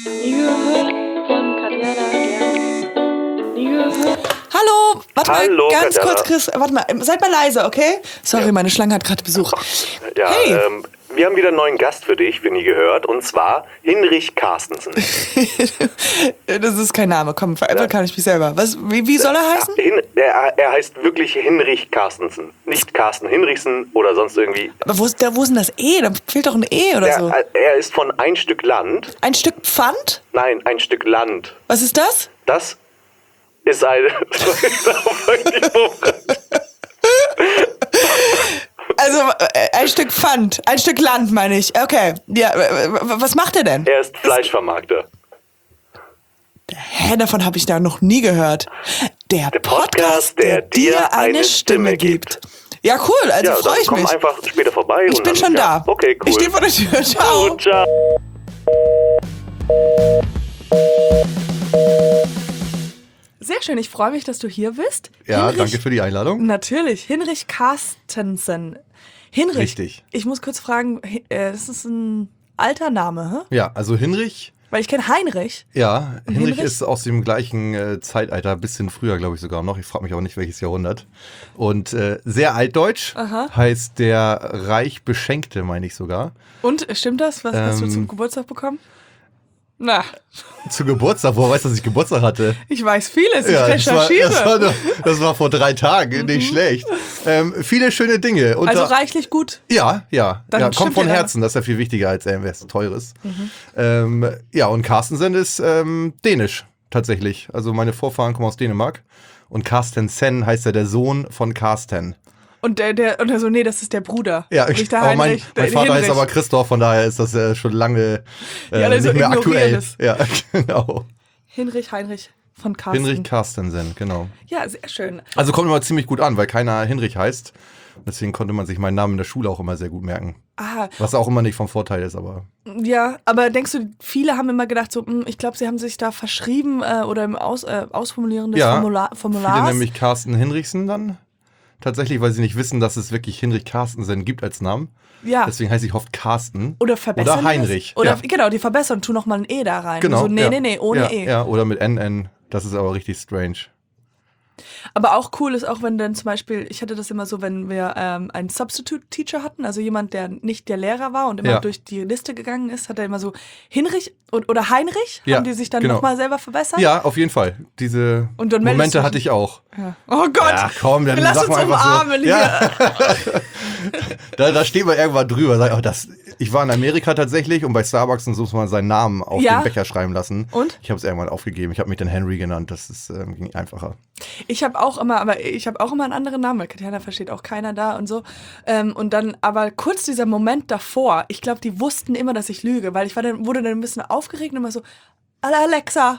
Nie gehört von Katjana Gerz. Nie gehört. Hallo, warte Hallo, mal, ganz Katjana. kurz, Chris, warte mal, seid mal leise, okay? Sorry, meine Schlange hat gerade Besuch. Ja, Hey. wir haben wieder einen neuen Gast für dich, wenn ihr gehört, und zwar Hinrich Carstensen. Das ist kein Name, komm, veräppeln kann ich mich selber. Wie soll er heißen? Er heißt wirklich Hinrich Carstensen, nicht Carsten Hinrichsen oder sonst irgendwie. Aber wo ist denn das E? Da fehlt doch ein E oder so. Er ist von ein Stück Land. Ein Stück Pfand? Nein, ein Stück Land. Was ist das? Das ist eine... Also, ein Stück Pfand, ein Stück Land, meine ich. Okay, ja, was macht er denn? Er ist Fleischvermarkter. Hä, davon habe ich da noch nie gehört. Der Podcast, der dir eine Stimme gibt. Ja, cool, also Ja, freue dann ich komm mich. einfach später vorbei. Ich und bin dann, schon ja. da. Okay, cool. Ich stehe vor der Tür. Ciao. Gut, ciao. Sehr schön, ich freue mich, dass du hier bist. Ja, danke für die Einladung. Natürlich, Hinrich Carstensen. Hinrich. Richtig. Ich muss kurz fragen, das ist ein alter Name, hä? Ja, also Hinrich, Weil ich kenne Heinrich. ja, Hinrich Hinrich? ist aus dem gleichen Zeitalter, ein bisschen früher, glaube ich sogar noch. Ich frage mich aber nicht, welches Jahrhundert. Und sehr altdeutsch, heißt der reich Beschenkte, meine ich sogar. Und, stimmt das? Was hast du zum Geburtstag bekommen? Na, Zu Geburtstag, woher weißt du, dass ich Geburtstag hatte? ich weiß vieles, ich Ja, recherchiere. das war vor 3 Tagen, nicht schlecht. Viele schöne Dinge. Also reichlich gut. Ja, Dann kommt stimmt von ja Herzen, das ist ja viel wichtiger als irgendwas Teures. Ja, und Carstensen ist dänisch, tatsächlich. Also meine Vorfahren kommen aus Dänemark. Und Carstensen heißt ja der Sohn von Carsten. Und der so, nee, das ist der Bruder. Ja, Nicht der aber mein Heinrich, Vater Hinrich. heißt aber Christoph, von daher ist das schon lange alle so nicht mehr ignorieren aktuell. es. Ja, genau. Heinrich von Carsten. Hinrich Carstensen, genau. Ja, sehr schön. Also kommt immer ziemlich gut an, weil keiner Hinrich heißt. Deswegen konnte man sich meinen Namen in der Schule auch immer sehr gut merken. Ah, Was auch immer nicht vom Vorteil ist, aber... ja, aber denkst du, viele haben immer gedacht, so, ich glaube, sie haben sich da verschrieben oder im Ausformulieren des Ja, Formulars. Viele nämlich Carsten Hinrichsen dann. Tatsächlich, weil sie nicht wissen, dass es wirklich Hinrich Carstensen gibt als Namen. Ja. Deswegen heiße ich oft Carsten. Oder verbessern. Oder Heinrich. Das. Oder ja. genau, die verbessern, tu noch mal ein E da rein. Genau. So, ja. nee, ohne ja, E. Ja, oder mit NN. Das ist aber richtig strange. Aber auch cool ist auch, wenn dann zum Beispiel, ich hatte das immer so, wenn wir einen Substitute-Teacher hatten, also jemand, der nicht der Lehrer war und immer Ja. durch die Liste gegangen ist, hat er immer so Hinrich oder Heinrich, Ja, haben die sich dann genau. nochmal selber verbessert? Ja, auf jeden Fall. Diese Und dann meldest Momente du hatte dich. ich auch. Ja. Oh Gott, Ja, komm, dann lass sag uns mal einfach umarmen so. hier. Ja. Da steht man irgendwann drüber. Sag, ich war in Amerika tatsächlich und bei Starbucks und so muss man seinen Namen auf Ja. den Becher schreiben lassen. Und? Ich habe es irgendwann aufgegeben. Ich habe mich dann Henry genannt. Das ist ging einfacher. Ich habe auch immer einen anderen Namen, weil Katjana versteht auch keiner da und so. Und dann, aber kurz dieser Moment davor, ich glaube, die wussten immer, dass ich lüge, weil wurde dann ein bisschen aufgeregt und immer so, Alexa.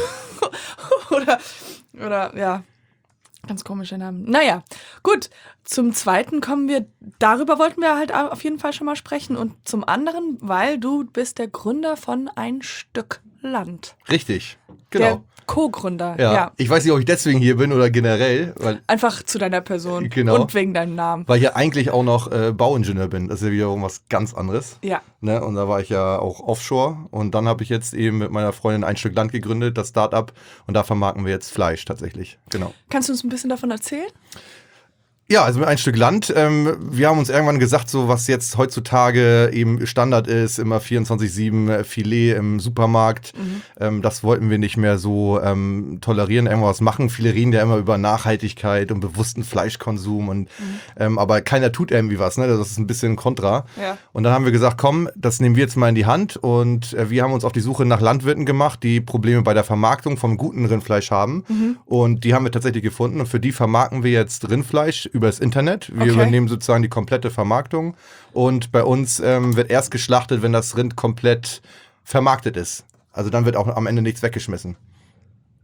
oder ja, ganz komische Namen. Naja, gut. Zum Zweiten kommen wir, darüber wollten wir halt auf jeden Fall schon mal sprechen. Und zum anderen, weil du bist der Gründer von Ein Stück Land. Richtig. Genau. Der Co-Gründer, Ja. ja. Ich weiß nicht, ob ich deswegen hier bin oder generell, weil Einfach zu deiner Person Genau. und wegen deinem Namen. ich ja eigentlich auch noch Bauingenieur bin. Das ist ja wiederum was ganz anderes. Ja. Ne? Und da war ich ja auch offshore. Und dann habe ich jetzt eben mit meiner Freundin Ein Stück Land gegründet, das Start-up. Und da vermarkten wir jetzt Fleisch tatsächlich. Genau. Kannst du uns ein bisschen davon erzählen? Ja, also mit Ein Stück Land. Wir haben uns irgendwann gesagt, so was jetzt heutzutage eben Standard ist, immer 24/7 Filet im Supermarkt. Das wollten wir nicht mehr so tolerieren, irgendwas machen. Viele reden ja immer über Nachhaltigkeit und bewussten Fleischkonsum und aber keiner tut irgendwie was, ne? Das ist ein bisschen kontra. Ja. Und dann haben wir gesagt, komm, das nehmen wir jetzt mal in die Hand und wir haben uns auf die Suche nach Landwirten gemacht, die Probleme bei der Vermarktung vom guten Rindfleisch haben. Und die haben wir tatsächlich gefunden und für die vermarkten wir jetzt Rindfleisch über das Internet. Wir Okay. übernehmen sozusagen die komplette Vermarktung und bei uns wird erst geschlachtet, wenn das Rind komplett vermarktet ist. Also dann wird auch am Ende nichts weggeschmissen.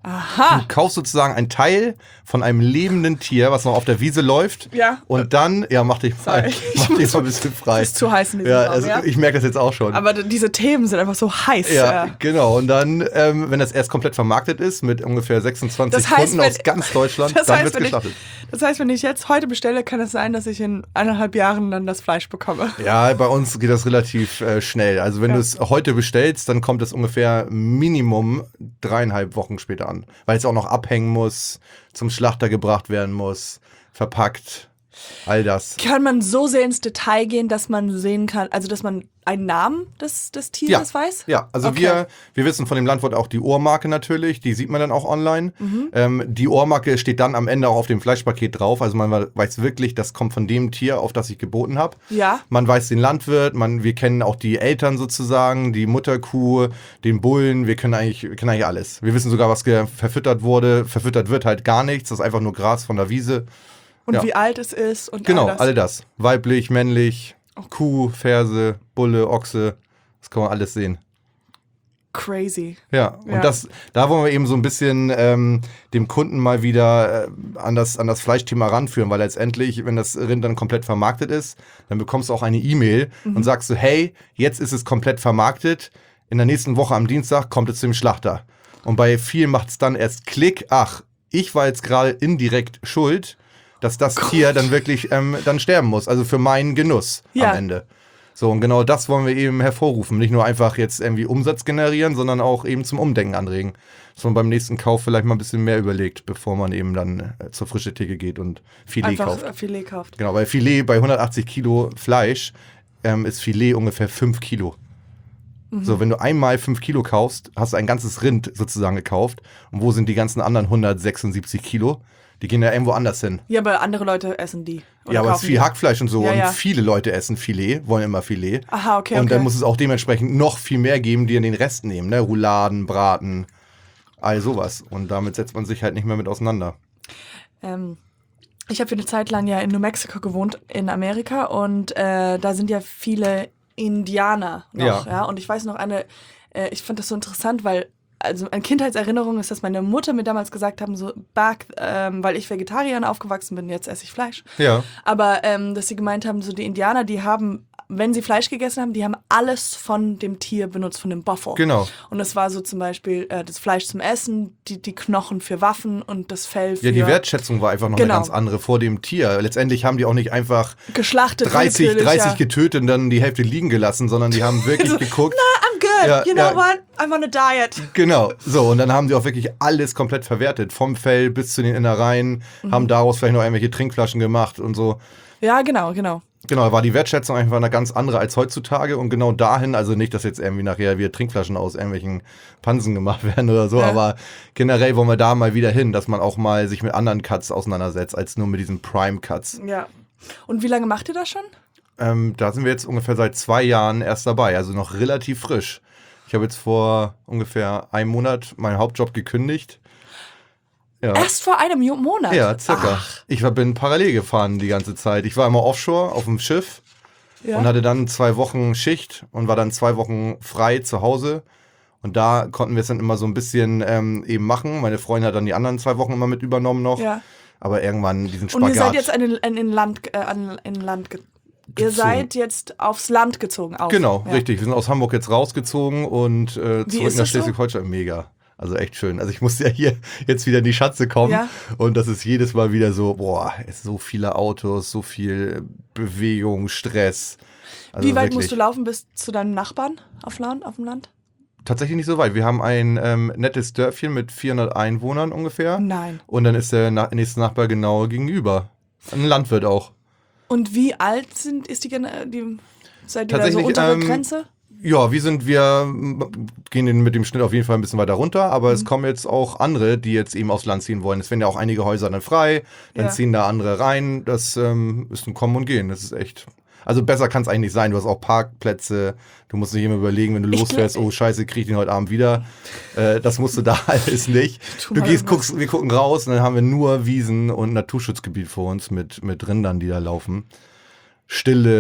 Aha. Du kaufst sozusagen ein Teil von einem lebenden Tier, was noch auf der Wiese läuft. Ja. Und dann, mach dich frei. Sorry. Mach dich mal ein bisschen frei. Es ist zu heiß in diesem Ja, Raum, also ja? ich merke das jetzt auch schon. Aber diese Themen sind einfach so heiß. Ja, genau. Und dann, wenn das erst komplett vermarktet ist, mit ungefähr 26 Das heißt, Kunden aus ganz Deutschland, das dann heißt, wird geschlachtet. Das heißt, wenn ich jetzt heute bestelle, kann es sein, dass ich in 1,5 Jahren dann das Fleisch bekomme. Ja, bei uns geht das relativ schnell. Also wenn du es heute bestellst, dann kommt es ungefähr Minimum 3,5 Wochen später an. Weil es auch noch abhängen muss, zum Schlachter gebracht werden muss, verpackt, all das. Kann man so sehr ins Detail gehen, dass man sehen kann, also dass man einen Namen des Tieres weiß? Ja, also Okay. wir wissen von dem Landwirt auch die Ohrmarke natürlich, die sieht man dann auch online. Die Ohrmarke steht dann am Ende auch auf dem Fleischpaket drauf, also man weiß wirklich, das kommt von dem Tier, auf das ich geboten habe. Ja. Man weiß den Landwirt, wir kennen auch die Eltern sozusagen, die Mutterkuh, den Bullen, wir kennen eigentlich alles. Wir wissen sogar, was verfüttert wurde. Verfüttert wird halt gar nichts, das ist einfach nur Gras von der Wiese. Und Ja. wie alt es ist und Genau, all das. all das. Weiblich, männlich, Kuh, Ferse, Bulle, Ochse, das kann man alles sehen. Crazy. Ja, Ja. und da wollen wir eben so ein bisschen dem Kunden mal wieder an das Fleischthema ranführen, weil letztendlich, wenn das Rind dann komplett vermarktet ist, dann bekommst du auch eine E-Mail und sagst so, hey, jetzt ist es komplett vermarktet, in der nächsten Woche am Dienstag kommt es zum Schlachter. Und bei vielen macht es dann erst Klick, ach, ich war jetzt gerade indirekt schuld, dass das Tier dann wirklich dann sterben muss, also für meinen Genuss Ja. am Ende. So, und genau das wollen wir eben hervorrufen. Nicht nur einfach jetzt irgendwie Umsatz generieren, sondern auch eben zum Umdenken anregen. Dass man beim nächsten Kauf vielleicht mal ein bisschen mehr überlegt, bevor man eben dann zur frischen Theke geht und Filet Einfach kauft. Filet kauft. Genau, weil Filet bei 180 Kilo Fleisch ist Filet ungefähr 5 Kilo. So, wenn du einmal 5 Kilo kaufst, hast du ein ganzes Rind sozusagen gekauft. Und wo sind die ganzen anderen 176 Kilo? Die gehen ja irgendwo anders hin. Ja, aber andere Leute essen die. Oder Ja, aber es ist kaufen viel die. Hackfleisch und so. Ja, und ja. viele Leute essen Filet, wollen immer Filet. Aha, okay, Und okay. dann muss es auch dementsprechend noch viel mehr geben, die in den Rest nehmen. Ne? Rouladen, Braten, all sowas. Und damit setzt man sich halt nicht mehr mit auseinander. Ich habe für eine Zeit lang ja in New Mexico gewohnt, in Amerika. Und da sind ja viele Indianer noch. Ja. Ja. Und ich weiß noch ich fand das so interessant, weil also eine Kindheitserinnerung ist, dass meine Mutter mir damals gesagt haben, so weil ich Vegetarier aufgewachsen bin, jetzt esse ich Fleisch. Ja. Aber dass sie gemeint haben, so die Indianer, die haben, wenn sie Fleisch gegessen haben, die haben alles von dem Tier benutzt, von dem Buffalo. Genau. Und das war so zum Beispiel das Fleisch zum Essen, die Knochen für Waffen und das Fell für Ja, die Wertschätzung war einfach noch Genau. eine ganz andere vor dem Tier. Letztendlich haben die auch nicht einfach geschlachtet. 30 ja. getötet und dann die Hälfte liegen gelassen, sondern die haben wirklich geguckt. I'm good, Ja, you know ja. what? I'm on a diet. Genau, so, und dann haben die auch wirklich alles komplett verwertet. Vom Fell bis zu den Innereien, haben daraus vielleicht noch irgendwelche Trinkflaschen gemacht und so. Ja, genau. Genau, da war die Wertschätzung einfach eine ganz andere als heutzutage und genau dahin, also nicht, dass jetzt irgendwie nachher wieder Trinkflaschen aus irgendwelchen Pansen gemacht werden oder so, Ja. aber generell wollen wir da mal wieder hin, dass man auch mal sich mit anderen Cuts auseinandersetzt, als nur mit diesen Prime-Cuts. Ja. Und wie lange macht ihr das schon? Da sind wir jetzt ungefähr seit 2 Jahren erst dabei, also noch relativ frisch. Ich habe jetzt vor ungefähr einem Monat meinen Hauptjob gekündigt. Ja. Erst vor einem Monat? Ja, circa. Ach, Ich bin parallel gefahren die ganze Zeit. Ich war immer offshore auf dem Schiff ja. und hatte dann 2 Wochen Schicht und war dann 2 Wochen frei zu Hause. Und da konnten wir es dann immer so ein bisschen eben machen. Meine Freundin hat dann die anderen 2 Wochen immer mit übernommen noch. Ja. Aber irgendwann diesen Und Spagat. ihr seid jetzt Ihr Gezogen. seid jetzt aufs Land gezogen. Genau, ja. richtig. Wir sind aus Hamburg jetzt rausgezogen und zurück ist nach das so? Schleswig-Holstein. Mega. Also echt schön. Also ich musste ja hier jetzt wieder in die Schatze kommen. Ja. Und das ist jedes Mal wieder so, boah, es sind so viele Autos, so viel Bewegung, Stress. Also Wie weit wirklich, musst du laufen bis zu deinen Nachbarn auf dem Land? Tatsächlich nicht so weit. Wir haben ein nettes Dörfchen mit 400 Einwohnern ungefähr. Nein. Und dann ist der nächste Nachbar genau gegenüber. Ein Landwirt auch. Und wie alt ist die seid ihr da so Tatsächlich, untere Grenze? Ja, wir gehen mit dem Schnitt auf jeden Fall ein bisschen weiter runter, aber es kommen jetzt auch andere, die jetzt eben aufs Land ziehen wollen. Es werden ja auch einige Häuser dann frei, dann Ja. ziehen da andere rein. Das ist ein Kommen und Gehen. Das ist echt. Also besser kann es eigentlich nicht sein. Du hast auch Parkplätze. Du musst nicht immer überlegen, wenn du losfährst, oh Scheiße, krieg ich den heute Abend wieder. Das musst du da alles nicht. Tu Du mal gehst, irgendwas. wir gucken raus und dann haben wir nur Wiesen und Naturschutzgebiet vor uns mit Rindern, die da laufen. Stille.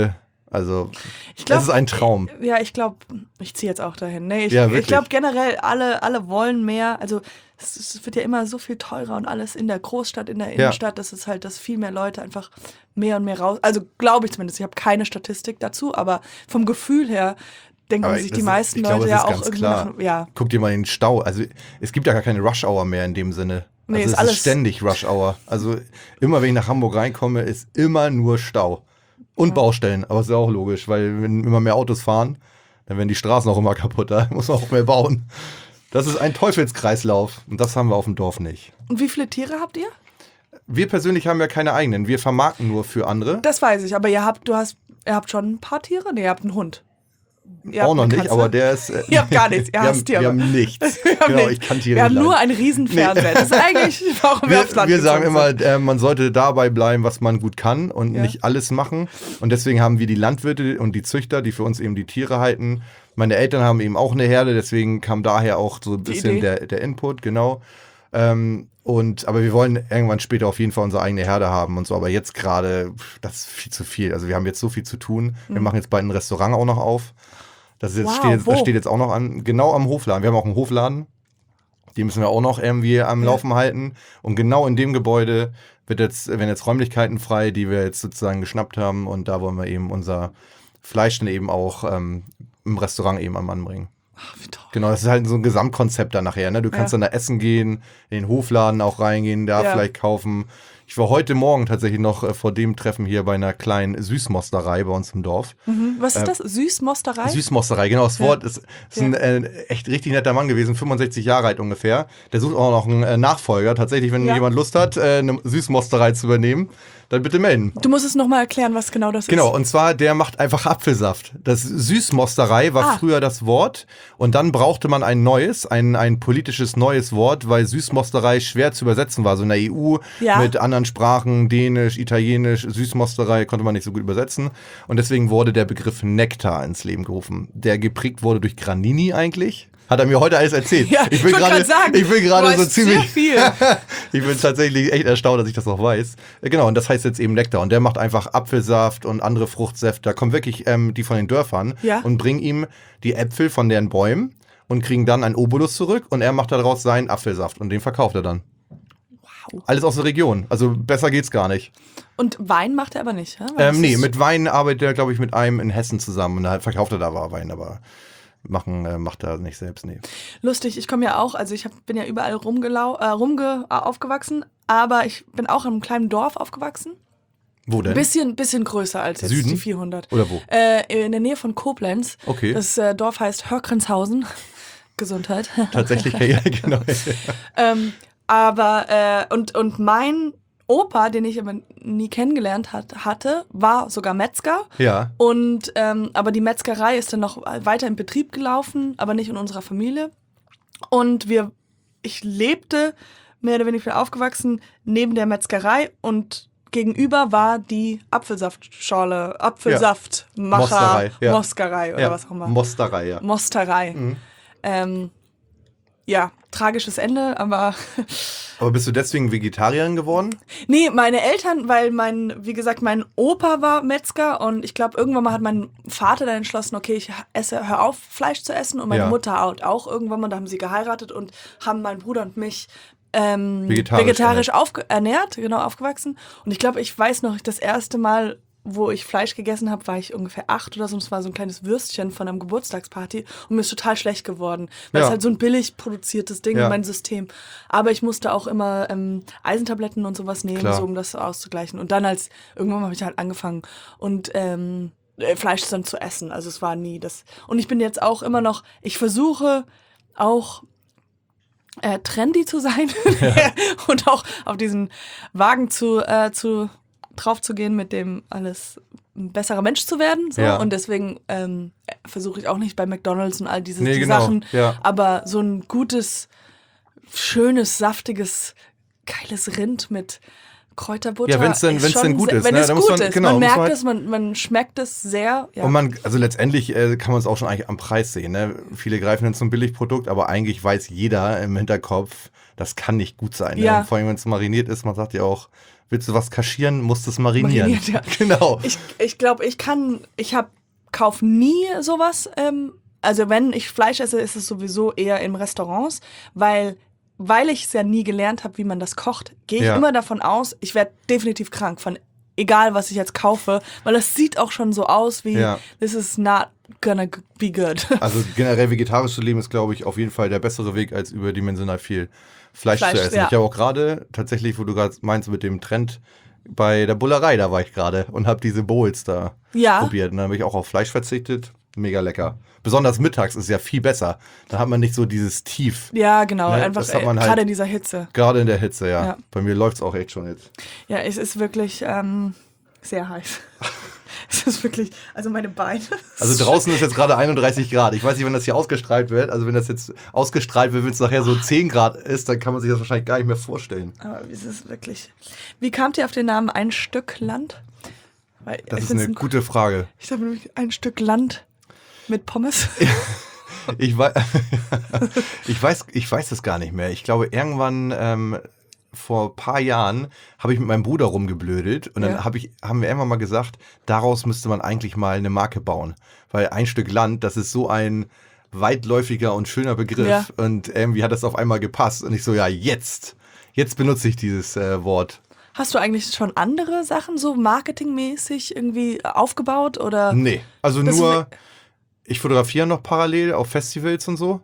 Also, Ich glaub, das ist ein Traum. Ja, ich glaube, ich ziehe jetzt auch dahin. Nee, Ja, ich wirklich. glaube generell, alle wollen mehr. Also es wird ja immer so viel teurer und alles in der Großstadt, in der Innenstadt, dass es halt, dass viel mehr Leute einfach mehr und mehr raus. Also glaube ich zumindest. Ich habe keine Statistik dazu, aber vom Gefühl her denken Aber sich das die ist- meisten ich glaube, Leute das ja ist auch ganz irgendwie klar. nach, ja. Guck dir mal den Stau. Also es gibt ja gar keine Rush-Hour mehr in dem Sinne. Nee, Also ist es alles- ist ständig Rush-Hour. Also immer, wenn ich nach Hamburg reinkomme, ist immer nur Stau. Und Baustellen. Aber ist ja auch logisch, weil wenn immer mehr Autos fahren, dann werden die Straßen auch immer kaputter. Muss man auch mehr bauen. Das ist ein Teufelskreislauf. Und das haben wir auf dem Dorf nicht. Und wie viele Tiere habt ihr? Wir persönlich haben ja keine eigenen. Wir vermarkten nur für andere. Das weiß ich, aber ihr habt schon ein paar Tiere? Nee, ihr habt einen Hund. Ihr Auch habt noch eine nicht, Katze. aber der ist. Ihr habt gar nichts, ihr wir hasst haben, Tiere. Wir haben nichts. Genau, ich kann Tiere Wir haben nicht nur leiden. einen riesen Fernseher. Das ist eigentlich, warum wir aufs Land Wir sagen gezogen immer, sind. man sollte dabei bleiben, was man gut kann und Ja. nicht alles machen. Und deswegen haben wir die Landwirte und die Züchter, die für uns eben die Tiere halten. Meine Eltern haben eben auch eine Herde, deswegen kam daher auch so ein Die bisschen Idee. der Input, genau. Aber wir wollen irgendwann später auf jeden Fall unsere eigene Herde haben und so. Aber jetzt gerade, das ist viel zu viel. Also wir haben jetzt so viel zu tun. Wir machen jetzt bald ein Restaurant auch noch auf. Das, ist jetzt, Wow, das wo? steht jetzt auch noch an, genau am Hofladen. Wir haben auch einen Hofladen. Die müssen wir auch noch irgendwie am Laufen halten. Und genau in dem Gebäude werden jetzt Räumlichkeiten frei, die wir jetzt sozusagen geschnappt haben. Und da wollen wir eben unser Fleisch dann eben auch im Restaurant eben am Mann bringen. Ach, wie toll. Genau, das ist halt so ein Gesamtkonzept dann nachher. Ne? Du kannst Ja. dann da essen gehen, in den Hofladen auch reingehen, da Ja. vielleicht kaufen. Ich war heute Morgen tatsächlich noch vor dem Treffen hier bei einer kleinen Süßmosterei bei uns im Dorf. Was ist das? Süßmosterei? Süßmosterei, genau, das Ja. Wort ist ein echt richtig netter Mann gewesen, 65 Jahre alt ungefähr. Der sucht auch noch einen Nachfolger. Tatsächlich, wenn Ja. jemand Lust hat, eine Süßmosterei zu übernehmen, dann bitte melden. Du musst es nochmal erklären, was genau das Genau, ist. und zwar, der macht einfach Apfelsaft. Das Süßmosterei war früher das Wort und dann brauchte man ein neues, ein politisches neues Wort, weil Süßmosterei schwer zu übersetzen war. So in der EU Ja. mit anderen Sprachen, Dänisch, Italienisch, Süßmosterei konnte man nicht so gut übersetzen. Und deswegen wurde der Begriff Nektar ins Leben gerufen, der geprägt wurde durch Granini eigentlich. Hat er mir heute alles erzählt. Ja, ich wollte gerade sagen, ich bin gerade du so weißt sehr ziemlich viel. ich bin tatsächlich echt erstaunt, dass ich das noch weiß. Genau, und das heißt jetzt eben Nektar. Und der macht einfach Apfelsaft und andere Fruchtsäfte. Da kommen wirklich die von den Dörfern Ja. und bringen ihm die Äpfel von deren Bäumen und kriegen dann einen Obolus zurück und er macht daraus seinen Apfelsaft und den verkauft er dann. Wow. Alles aus der Region. Also besser geht's gar nicht. Und Wein macht er aber nicht, ja? Weil das Nee, ist- mit Wein arbeitet er, glaube ich, mit einem in Hessen zusammen. Und da verkauft er da Wein, aber macht er nicht selbst, nee. Lustig, ich komme ja auch, also bin ja überall aufgewachsen, aber ich bin auch in einem kleinen Dorf aufgewachsen. Wo denn? Bisschen größer als jetzt Süden? die 400. Oder wo? In der Nähe von Koblenz. Okay. Das Dorf heißt Hörgrenshausen. Gesundheit. Tatsächlich, ja, genau. Und mein Opa, den ich aber nie kennengelernt hatte, war sogar Metzger. Ja. Und aber die Metzgerei ist dann noch weiter in Betrieb gelaufen, aber nicht in unserer Familie. Und ich lebte mehr oder weniger aufgewachsen neben der Metzgerei und gegenüber war die Apfelsaftmacher, Mosterei, ja. Moskerei oder was auch immer. Mosterei, ja. Mosterei. Ja, tragisches Ende, aber Aber bist du deswegen Vegetarierin geworden? nee, meine Eltern, weil wie gesagt, mein Opa war Metzger und ich glaube, irgendwann mal hat mein Vater dann entschlossen, okay, hör auf, Fleisch zu essen und meine Ja. Mutter auch irgendwann mal, da haben sie geheiratet und haben meinen Bruder und mich Vegetarisch ernährt, genau, aufgewachsen. Und ich glaube, ich weiß noch, das erste Mal, wo ich Fleisch gegessen habe, war ich ungefähr 8 oder so. Und es war so ein kleines Würstchen von einer Geburtstagsparty. Und mir ist total schlecht geworden. Weil Ja. es halt so ein billig produziertes Ding Ja. in mein System. Aber ich musste auch immer Eisentabletten und sowas nehmen, Klar. so um das auszugleichen. Und dann irgendwann habe ich halt angefangen. Und Fleisch dann zu essen. Also es war nie das. Und ich bin jetzt auch immer noch, ich versuche auch trendy zu sein und auch auf diesen Wagen drauf zu gehen, mit dem alles ein besserer Mensch zu werden. So. Ja. Und deswegen versuche ich auch nicht bei McDonald's und all die genau, Sachen, ja. aber so ein gutes, schönes, saftiges, geiles Rind mit Kräuterbutter. Ja, wenn's denn gut ist, Wenn ne? es Da muss gut man- ist. genau, Man muss merkt man halt- es, man schmeckt es sehr. Ja. Und also letztendlich kann man es auch schon eigentlich am Preis sehen. Ne? Viele greifen dann zum Billigprodukt, aber eigentlich weiß jeder im Hinterkopf, das kann nicht gut sein. Ja. Ne? Und vor allem, wenn es mariniert ist, man sagt ja auch, Willst du was kaschieren, musst du es marinieren. Mariniert, ja. Genau. Ich glaube, kauf nie sowas. Also wenn ich Fleisch esse, ist es sowieso eher in Restaurants, weil ich es ja nie gelernt habe, wie man das kocht, gehe ich immer davon aus, ich werde definitiv krank von egal, was ich jetzt kaufe, weil das sieht auch schon so aus wie this is not gonna be good. Also generell vegetarisch zu leben ist, glaube ich, auf jeden Fall der bessere Weg, als überdimensional viel Fleisch zu essen. Ja. Ich habe auch gerade, tatsächlich, wo du gerade meinst mit dem Trend, bei der Bullerei, da war ich gerade und habe diese Bowls da probiert. Und dann habe ich auch auf Fleisch verzichtet. Mega lecker. Besonders mittags ist ja viel besser. Da hat man nicht so dieses Tief. Ja, genau. Ne? Einfach gerade halt, in dieser Hitze. Gerade in der Hitze, ja. Bei mir läuft es auch echt schon jetzt. Ja, es ist wirklich sehr heiß. Es ist wirklich, also meine Beine. Also draußen ist jetzt gerade 31 Grad. Ich weiß nicht, wenn das hier ausgestrahlt wird. Also wenn das jetzt ausgestrahlt wird, wenn es nachher so 10 Grad ist, dann kann man sich das wahrscheinlich gar nicht mehr vorstellen. Aber es ist wirklich... Wie kamt ihr auf den Namen Ein Stück Land? Weil das ist eine gute Frage. Ich habe nämlich ein Stück Land mit Pommes. Ich weiß es gar nicht mehr. Ich glaube, irgendwann... vor ein paar Jahren habe ich mit meinem Bruder rumgeblödelt und dann haben wir irgendwann mal gesagt, daraus müsste man eigentlich mal eine Marke bauen. Weil ein Stück Land, das ist so ein weitläufiger und schöner Begriff und irgendwie hat das auf einmal gepasst. Und ich so, jetzt benutze ich dieses Wort. Hast du eigentlich schon andere Sachen so marketingmäßig irgendwie aufgebaut? Oder? Nee, also nur, ich fotografiere noch parallel auf Festivals und so.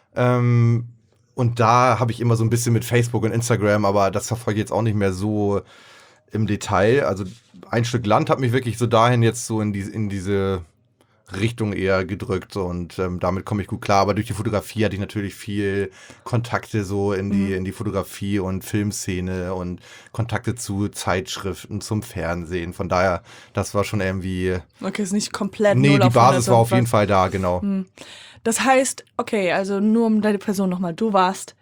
Und da habe ich immer so ein bisschen mit Facebook und Instagram, aber das verfolge ich jetzt auch nicht mehr so im Detail. Also ein Stück Land hat mich wirklich so dahin jetzt so in diese Richtung eher gedrückt und damit komme ich gut klar. Aber durch die Fotografie hatte ich natürlich viel Kontakte so in die Fotografie und Filmszene und Kontakte zu Zeitschriften, zum Fernsehen. Von daher, das war schon irgendwie... Okay, ist nicht komplett Nee, die Basis war auf jeden Fall da, genau. Das heißt, okay, also nur um deine Person nochmal, du warst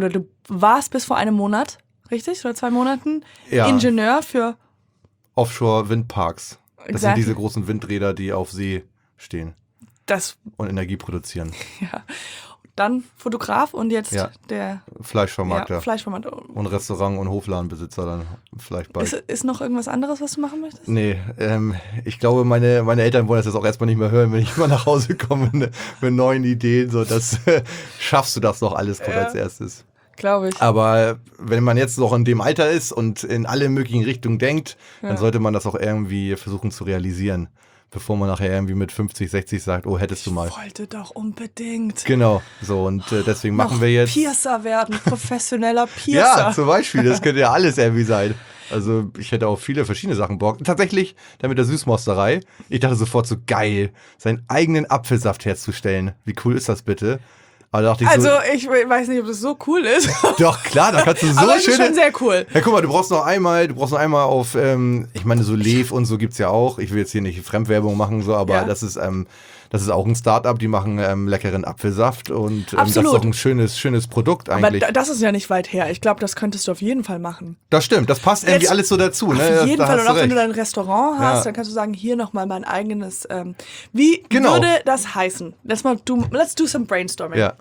bis vor einem Monat, richtig? Oder 2 Monaten Ingenieur für... Offshore-Windparks. Das sind diese großen Windräder, die auf See stehen und Energie produzieren. Ja. Dann Fotograf und jetzt der Fleischvermarkter. Fleischvermarkter. Und Restaurant- und Hofladenbesitzer dann vielleicht bald. Ist noch irgendwas anderes, was du machen möchtest? Nee, ich glaube, meine Eltern wollen das jetzt auch erstmal nicht mehr hören, wenn ich mal nach Hause komme mit neuen Ideen. So, das schaffst du das doch alles als erstes. Glaube ich. Aber wenn man jetzt noch in dem Alter ist und in alle möglichen Richtungen denkt, dann sollte man das auch irgendwie versuchen zu realisieren. Bevor man nachher irgendwie mit 50, 60 sagt, oh, hättest du mal. Ich wollte doch unbedingt. Genau, so und deswegen machen wir jetzt... Piercer werden, professioneller Piercer. Ja, zum Beispiel, das könnte ja alles irgendwie sein. Also ich hätte auch viele verschiedene Sachen Bock. Tatsächlich, dann mit der Süßmosterei, ich dachte sofort so, geil, seinen eigenen Apfelsaft herzustellen. Wie cool ist das bitte? Aber dachte ich ich weiß nicht, ob das so cool ist. Doch, klar, da kannst du so aber schön. Das ist schon sehr cool. Ja, guck mal, du brauchst noch einmal auf, ich meine, so Lev und so gibt's ja auch. Ich will jetzt hier nicht Fremdwerbung machen, so, aber das ist auch ein Start-up, die machen leckeren Apfelsaft und das ist auch ein schönes Produkt eigentlich. Aber das ist ja nicht weit her. Ich glaube, das könntest du auf jeden Fall machen. Das stimmt, das passt irgendwie alles so dazu. Ne? Auf jeden Fall. Und auch wenn du dein Restaurant hast, dann kannst du sagen, hier nochmal mein eigenes. Wie würde das heißen? Let's do some brainstorming. Ja.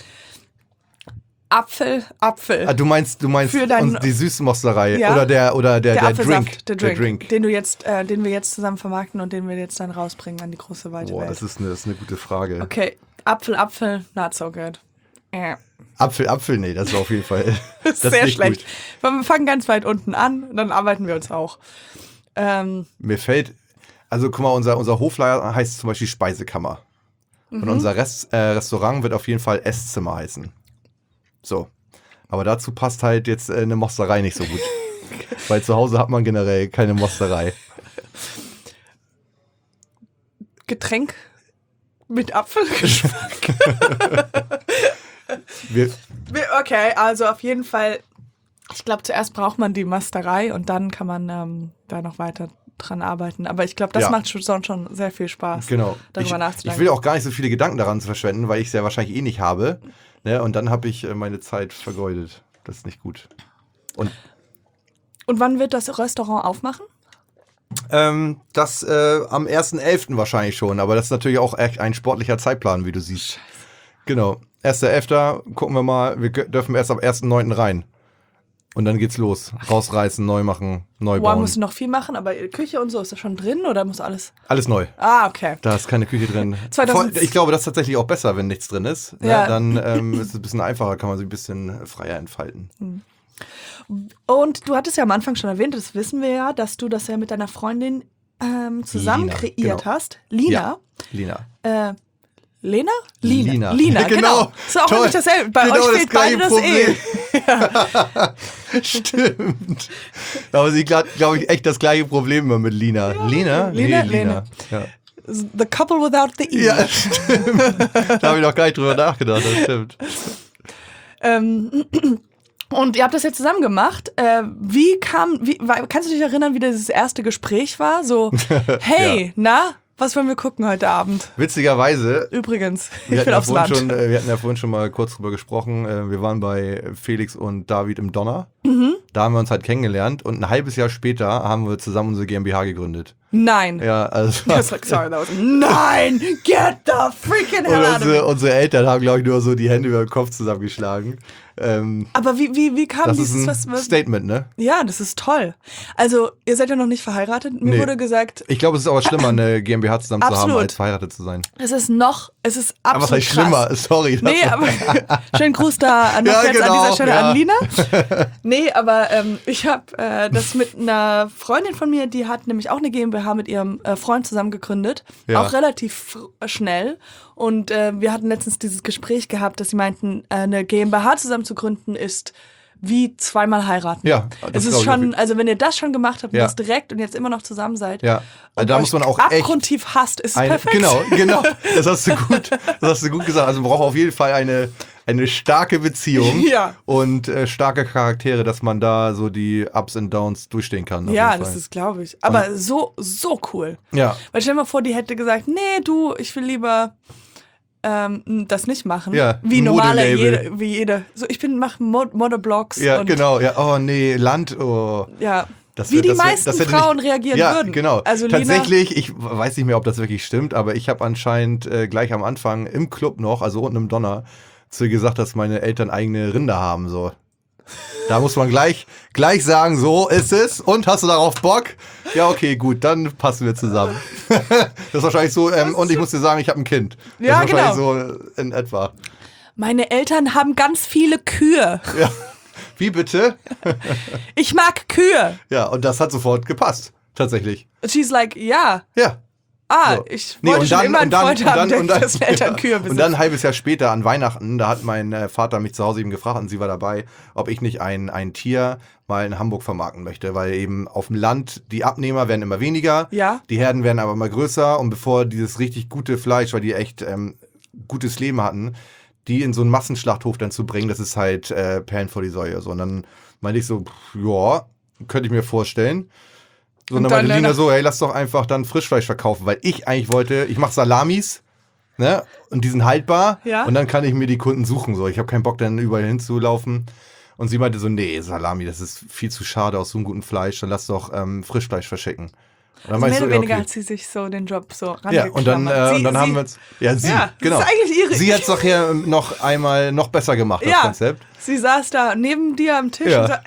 Apfel. Du meinst die Süßmosterei oder der Drink, den wir jetzt zusammen vermarkten und den wir jetzt dann rausbringen an die große weite Welt. Das ist eine gute Frage. Okay, Apfel, not so good. Apfel, nee, das ist auf jeden Fall das ist sehr schlecht. Gut. Wir fangen ganz weit unten an, dann arbeiten wir uns auch. Mir fällt, also guck mal, unser Hoflager heißt zum Beispiel Speisekammer. Und unser Restaurant wird auf jeden Fall Esszimmer heißen. So. Aber dazu passt halt jetzt eine Mosterei nicht so gut. Weil zu Hause hat man generell keine Mosterei. Getränk mit Apfelgeschmack. Okay, also auf jeden Fall, ich glaube, zuerst braucht man die Mosterei und dann kann man da noch weiter dran arbeiten. Aber ich glaube, das macht schon sehr viel Spaß, darüber nachzudenken. Ich will auch gar nicht so viele Gedanken daran zu verschwenden, weil ich es ja wahrscheinlich nicht habe. Ne? Und dann habe ich meine Zeit vergeudet. Das ist nicht gut. Und wann wird das Restaurant aufmachen? Das am 1.11. wahrscheinlich schon. Aber das ist natürlich auch echt ein sportlicher Zeitplan, wie du siehst. Scheiße. Genau. 1.11. gucken wir mal. Wir dürfen erst am 1.9. rein. Und dann geht's los. Rausreißen, neu machen, neu Wow, bauen. musst du noch viel machen, aber Küche und so, ist das schon drin oder muss alles? Alles neu. Ah, okay. Da ist keine Küche drin. 2000 Ich glaube, das ist tatsächlich auch besser, wenn nichts drin ist. Ne? Ja. Dann ist es ein bisschen einfacher, kann man sich ein bisschen freier entfalten. Und du hattest ja am Anfang schon erwähnt, das wissen wir ja, dass du das ja mit deiner Freundin zusammen Lina, kreiert genau. hast. Lina. Ja, Lina. Lena? Lina. Lina, Genau. genau. Ist auch Toll. nicht dasselbe. Bei Genau euch das fehlt beide das gleiche E. Stimmt. Aber sie hat, glaube ich, echt das gleiche Problem immer mit Lina. Lina? Lina, Nee, Lena. Ja. The couple without the E. Ja, stimmt. Da habe ich noch gar nicht drüber nachgedacht, das stimmt. Und ihr habt das jetzt zusammen gemacht. Kannst du dich erinnern, wie dieses erste Gespräch war? So, hey, na, was wollen wir gucken heute Abend? Witzigerweise, Übrigens, wir ich will aufs Land. wir hatten ja vorhin schon mal kurz drüber gesprochen, wir waren bei Felix und David im Donner. Da haben wir uns halt kennengelernt und ein halbes Jahr später haben wir zusammen unsere GmbH gegründet. Nein. Ja, also Sorry, that was, nein, get the freaking hell out of me. unsere Eltern haben, glaube ich, nur so die Hände über den Kopf zusammengeschlagen. Aber wie kam Das ist dieses, ein Statement, ne? Ja, das ist toll. Also, ihr seid ja noch nicht verheiratet. Mir Nee. wurde gesagt, Ich glaube, es ist aber schlimmer, eine GmbH zusammen zu haben, Absolut. als verheiratet zu sein. es ist absolut Aber was heißt krass. schlimmer? Sorry. Nee, aber schönen Gruß da noch Ja, jetzt an genau, dieser Stelle ja. an Lina. Nee, aber ich habe das mit einer Freundin von mir, die hat nämlich auch eine GmbH mit ihrem Freund zusammen gegründet. Ja. Auch relativ schnell. Und wir hatten letztens dieses Gespräch gehabt, dass sie meinten, eine GmbH zusammen zu gründen ist wie zweimal heiraten. Ja, Es das ist glaub ich schon, auch. also wenn ihr das schon gemacht habt, und Ja. das direkt und jetzt immer noch zusammen seid, Ja, also und da euch muss man auch echt abgrundtief hasst, ist es eine, perfekt. genau, das hast du gut gesagt. Also man braucht auf jeden Fall eine starke Beziehung Ja. und starke Charaktere, dass man da so die Ups und Downs durchstehen kann. auf Ja, jeden das Fall. ist, glaube ich. Aber so cool. Ja, Weil stell dir mal vor, die hätte gesagt, nee, du, ich will lieber das nicht machen. Ja, wie ein normale, Modelabel. wie jede. So, ich mache Modelblogs ja, und genau. Ja, oh nee, Land, oh. ja. Das Wie wär- die das wär- meisten das hätte Frauen nicht- reagieren ja, würden. Genau. Also Lina, Tatsächlich, ich weiß nicht mehr, ob das wirklich stimmt, aber ich habe anscheinend gleich am Anfang im Club noch, also unten im Donner, zu ihr gesagt, dass meine Eltern eigene Rinder haben. So. Da muss man gleich sagen, so ist es. Und hast du darauf Bock? Ja, okay, gut, dann passen wir zusammen. Das ist wahrscheinlich so, und ich muss dir sagen, ich habe ein Kind. Das Ja, ist wahrscheinlich so in etwa. meine Eltern haben ganz viele Kühe. Ja. Wie bitte? Ich mag Kühe. Ja, und das hat sofort gepasst. Tatsächlich. She's like, ja. Ja. So. Ich wollte schon immer einen Freund haben, der dessen Eltern Kühe und besitzt. dann ein halbes Jahr später an Weihnachten, da hat mein Vater mich zu Hause eben gefragt und sie war dabei, ob ich nicht ein Tier mal in Hamburg vermarkten möchte, weil eben auf dem Land die Abnehmer werden immer weniger, Ja. die Herden werden aber immer größer und bevor dieses richtig gute Fleisch, weil die echt gutes Leben hatten, die in so einen Massenschlachthof dann zu bringen, das ist halt Perlen vor die Säue. So. Und dann meinte ich so, ja, könnte ich mir vorstellen. So, und dann meinte dann Lina danach- so, hey, lass doch einfach dann Frischfleisch verkaufen, weil ich eigentlich wollte, ich mache Salamis, ne, und die sind haltbar Ja. und dann kann ich mir die Kunden suchen, so. Ich habe keinen Bock, dann überall hinzulaufen. Und sie meinte so, nee, Salami, das ist viel zu schade aus so einem guten Fleisch, dann lass doch Frischfleisch verschicken. Und dann Also meinte mehr ich oder so, weniger ja, hat sie sich so den Job so okay. Ja, und dann haben wir uns, ja, sie, Ja, das genau. ist eigentlich ihre- Sie hat es nachher noch besser gemacht, das Ja, Konzept. sie saß da neben dir am Tisch Ja. und so,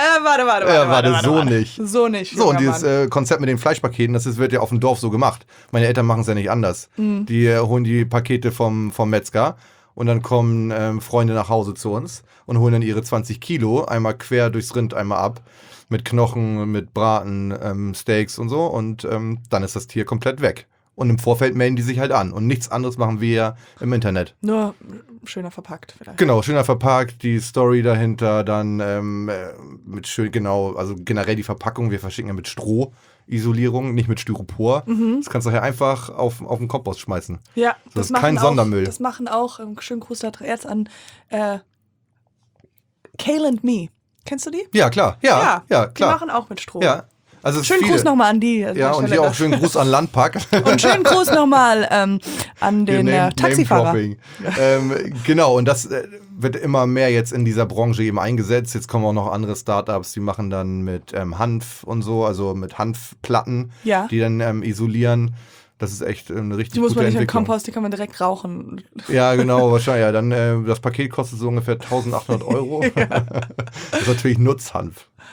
warte, so nicht. So nicht. So, und junger dieses Mann. Konzept mit den Fleischpaketen, wird ja auf dem Dorf so gemacht. Meine Eltern machen es ja nicht anders. Mhm. Die holen die Pakete vom Metzger und dann kommen Freunde nach Hause zu uns und holen dann ihre 20 Kilo einmal quer durchs Rind einmal ab. Mit Knochen, mit Braten, Steaks und so. Und dann ist das Tier komplett weg. Und im Vorfeld melden die sich halt an. Und nichts anderes machen wir ja im Internet. Nur schöner verpackt vielleicht. Genau, schöner verpackt, die Story dahinter, dann mit schön, genau, also generell die Verpackung, wir verschicken ja mit Strohisolierung, nicht mit Styropor. Das kannst du ja einfach auf den Kompost schmeißen. Ja, Das ist kein Sondermüll. Das machen auch, schönen Gruß da jetzt an Kale and Me. Kennst du die? Ja, klar, ja, Die klar. machen auch mit Strom. Ja, also es ist Schönen viele. Gruß nochmal an die. Ja, und hier auch schönen Gruß an Landpack. Und schönen Gruß nochmal an den Taxifahrer. Name-Dropping. Genau, und das wird immer mehr jetzt in dieser Branche eben eingesetzt. Jetzt kommen auch noch andere Startups, die machen dann mit Hanf und so, also mit Hanfplatten, Ja. die dann isolieren. Das ist echt eine richtig Die muss gute man nicht mit Entwicklung. Kompost, die kann man direkt rauchen. Ja, genau, wahrscheinlich. Ja, dann das Paket kostet so ungefähr 1.800 €. Das ist natürlich Nutzhanf.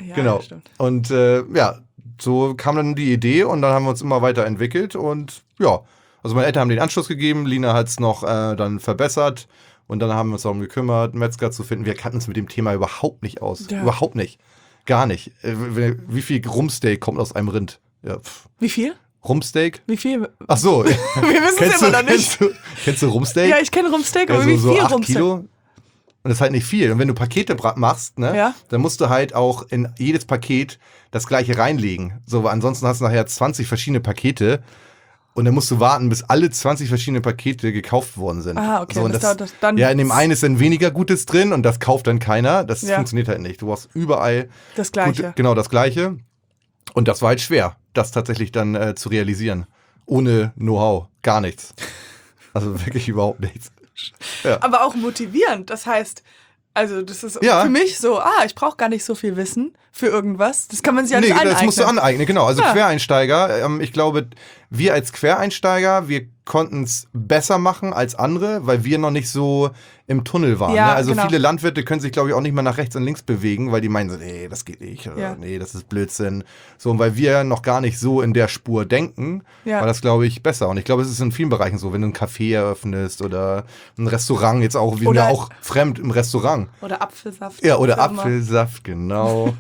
Ja, genau. stimmt. Und ja, so kam dann die Idee und dann haben wir uns immer weiterentwickelt und ja, also meine Eltern haben den Anschluss gegeben, Lina hat es noch dann verbessert und dann haben wir uns darum gekümmert, Metzger zu finden. Wir kannten uns mit dem Thema überhaupt nicht aus. Ja. Überhaupt nicht. Gar nicht. Wie viel Rumpsteak kommt aus einem Rind? Ja, Wie viel? Rumpsteak? Wie viel? Ach so. Wir wissen es immer noch nicht. Kennst du Rumpsteak? Ja, ich kenne Rumpsteak, aber Also wie so viel 8 Rumpsteak? Kilo. Und das ist halt nicht viel. Und wenn du Pakete machst, ne, Ja. dann musst du halt auch in jedes Paket das gleiche reinlegen. So, weil ansonsten hast du nachher 20 verschiedene Pakete. Und dann musst du warten, bis alle 20 verschiedene Pakete gekauft worden sind. Ah, okay. So, und das dauert das dann ja, in dem einen ist dann weniger Gutes drin und das kauft dann keiner. Das Ja. funktioniert halt nicht. Du brauchst überall das Gleiche. genau das Gleiche. Und das war halt schwer, das tatsächlich dann zu realisieren. Ohne Know-how. Gar nichts. Also wirklich überhaupt nichts. Ja. Aber auch motivierend. Das heißt, also das ist Ja. für mich so, ich brauche gar nicht so viel Wissen für irgendwas. Das kann man sich alles Nee, aneignen. das musst du aneignen, genau. Also Ja. Quereinsteiger, ich glaube, wir als Quereinsteiger, wir konnten es besser machen als andere, weil wir noch nicht so im Tunnel waren. Ja, Ne? Also genau. viele Landwirte können sich, glaube ich, auch nicht mal nach rechts und links bewegen, weil die meinen so, nee, das geht nicht, oder Ja. nee, das ist Blödsinn. So, und weil wir noch gar nicht so in der Spur denken, Ja. war das, glaube ich, besser. Und ich glaube, es ist in vielen Bereichen so, wenn du ein Café eröffnest oder ein Restaurant, jetzt auch, wir sind Oder- ja auch fremd im Restaurant. Oder Apfelsaft. Ja, oder Was auch immer. Apfelsaft, genau.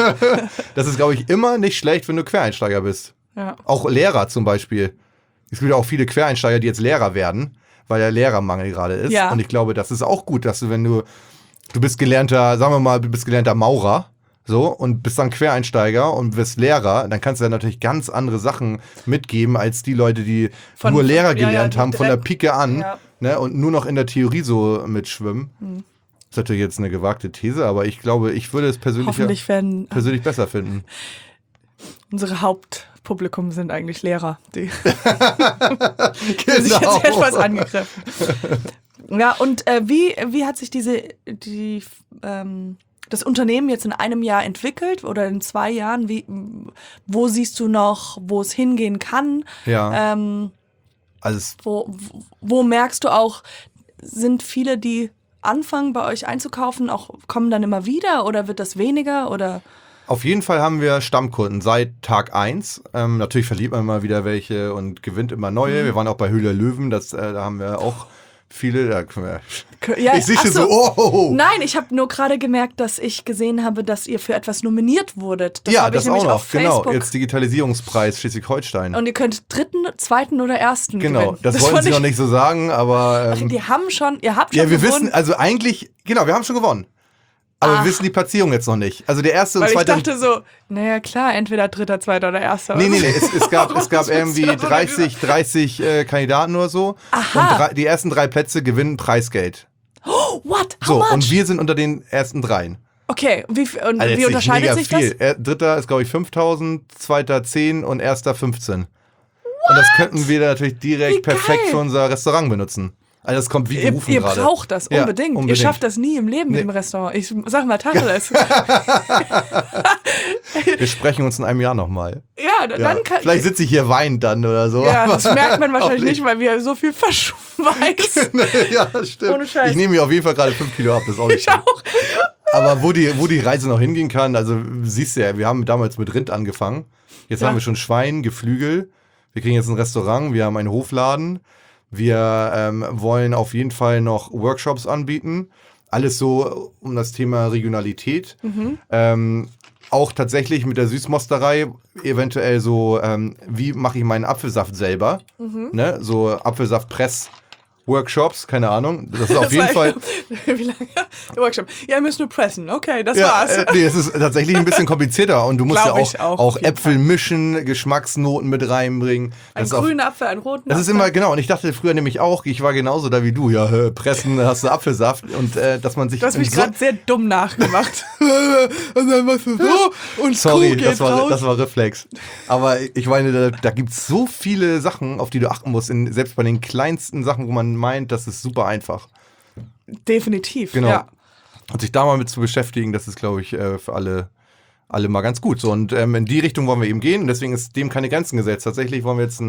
Das ist, glaube ich, immer nicht schlecht, wenn du Quereinsteiger bist. Ja. Auch Lehrer zum Beispiel. Es gibt ja auch viele Quereinsteiger, die jetzt Lehrer werden, weil der Lehrermangel gerade ist. Ja. Und ich glaube, das ist auch gut, dass du, wenn du bist gelernter, sagen wir mal, du bist gelernter Maurer, so, und bist dann Quereinsteiger und bist Lehrer, dann kannst du ja natürlich ganz andere Sachen mitgeben, als die Leute, die nur Lehrer gelernt die haben, von der direkt- Pike an, Ja. ne, und nur noch in der Theorie so mitschwimmen. Das ist natürlich jetzt eine gewagte These, aber ich glaube, ich würde es Hoffentlich werden persönlich besser finden. unsere Hauptpublikum sind eigentlich Lehrer. Die fühlen sich Genau. jetzt etwas angegriffen. Ja, und wie hat sich das Unternehmen jetzt in einem Jahr entwickelt oder in 2 Jahren? Wo siehst du noch, wo es hingehen kann? Ja. Also Wo merkst du auch, sind viele, die anfangen bei euch einzukaufen, auch kommen dann immer wieder oder wird das weniger oder? auf jeden Fall haben wir Stammkunden seit Tag 1. Natürlich verliert man immer wieder welche und gewinnt immer neue. Wir waren auch bei Höhle der Löwen, da haben wir auch viele. Da können wir, Ja, ich sehe ach schon so, oh. Nein, ich habe nur gerade gemerkt, dass ich gesehen habe, dass ihr für etwas nominiert wurdet. Ja, habe ich das auch nämlich noch, auf Facebook. genau. Jetzt Digitalisierungspreis Schleswig-Holstein. Und ihr könnt 3., 2. oder 1. Genau, gewinnen. das wollten fand sie ich- noch nicht so sagen, aber Ihr habt schon ja, wir gewonnen. wissen, also eigentlich, genau, wir haben schon gewonnen. Aber wir wissen die Platzierung jetzt noch nicht. Also der erste und Weil ich zweite. dachte so, naja klar, entweder 3., 2. oder 1. Nee, es gab willst irgendwie du das so 30 Kandidaten oder so. Aha. Und die ersten 3 Plätze gewinnen Preisgeld. What? How So, much? und wir sind unter den ersten 3. Okay, und Also jetzt wie nicht unterscheidet mega sich viel. das? Dritter ist, glaube ich, 5.000, zweiter 10 und erster 15. Und das könnten wir natürlich direkt Wie perfekt geil. für unser Restaurant benutzen. Also das kommt wie gerufen Ihr gerade. braucht das Ja, unbedingt. Ihr schafft das nie im Leben mit Nee. dem Restaurant. Ich sag mal Tacheles. Wir sprechen uns in einem Jahr nochmal. Ja, Ja. dann kann Vielleicht sitze ich hier weinend dann oder so. Ja, aber das merkt man wahrscheinlich auch nicht, weil wir so viel verschweißen. Ja, das stimmt. Ohne Scheiß. Ich nehme mir auf jeden Fall gerade 5 Kilo ab, das ist auch nicht Ich schlimm. auch. Aber wo die Reise noch hingehen kann, also siehst du ja, wir haben damals mit Rind angefangen. Jetzt Ja. haben wir schon Schwein, Geflügel. Wir kriegen jetzt ein Restaurant, wir haben einen Hofladen. Wir wollen auf jeden Fall noch Workshops anbieten. Alles so um das Thema Regionalität. Auch tatsächlich mit der Süßmosterei eventuell so, wie mache ich meinen Apfelsaft selber? Ne? So Apfelsaftpress-Workshops, keine Ahnung. Das ist auf jeden Fall. Wie lange? Workshop. Ja, ihr müsst nur pressen. Okay, das Ja, war's. nee, es ist tatsächlich ein bisschen komplizierter und du musst Glaub ja ich auch, auch, auf jeden Äpfel mischen, Geschmacksnoten mit reinbringen. Ein Das ist auch- grüner Apfel, ein roten Das ist Apfel. immer, genau, und ich dachte früher nämlich auch, ich war genauso da wie du, ja, pressen, hast du Apfelsaft und dass man sich... Du hast mich so- gerade sehr dumm nachgemacht. Und dann machst du so und Sorry, Kuh geht das raus. war Reflex. Aber ich meine, da gibt es so viele Sachen, auf die du achten musst, selbst bei den kleinsten Sachen, wo man meint, das ist super einfach. Definitiv, Genau. ja. Und sich da mal mit zu beschäftigen, das ist, glaube ich, für alle mal ganz gut. So, und in die Richtung wollen wir eben gehen und deswegen ist dem keine Grenzen gesetzt. Tatsächlich wollen wir jetzt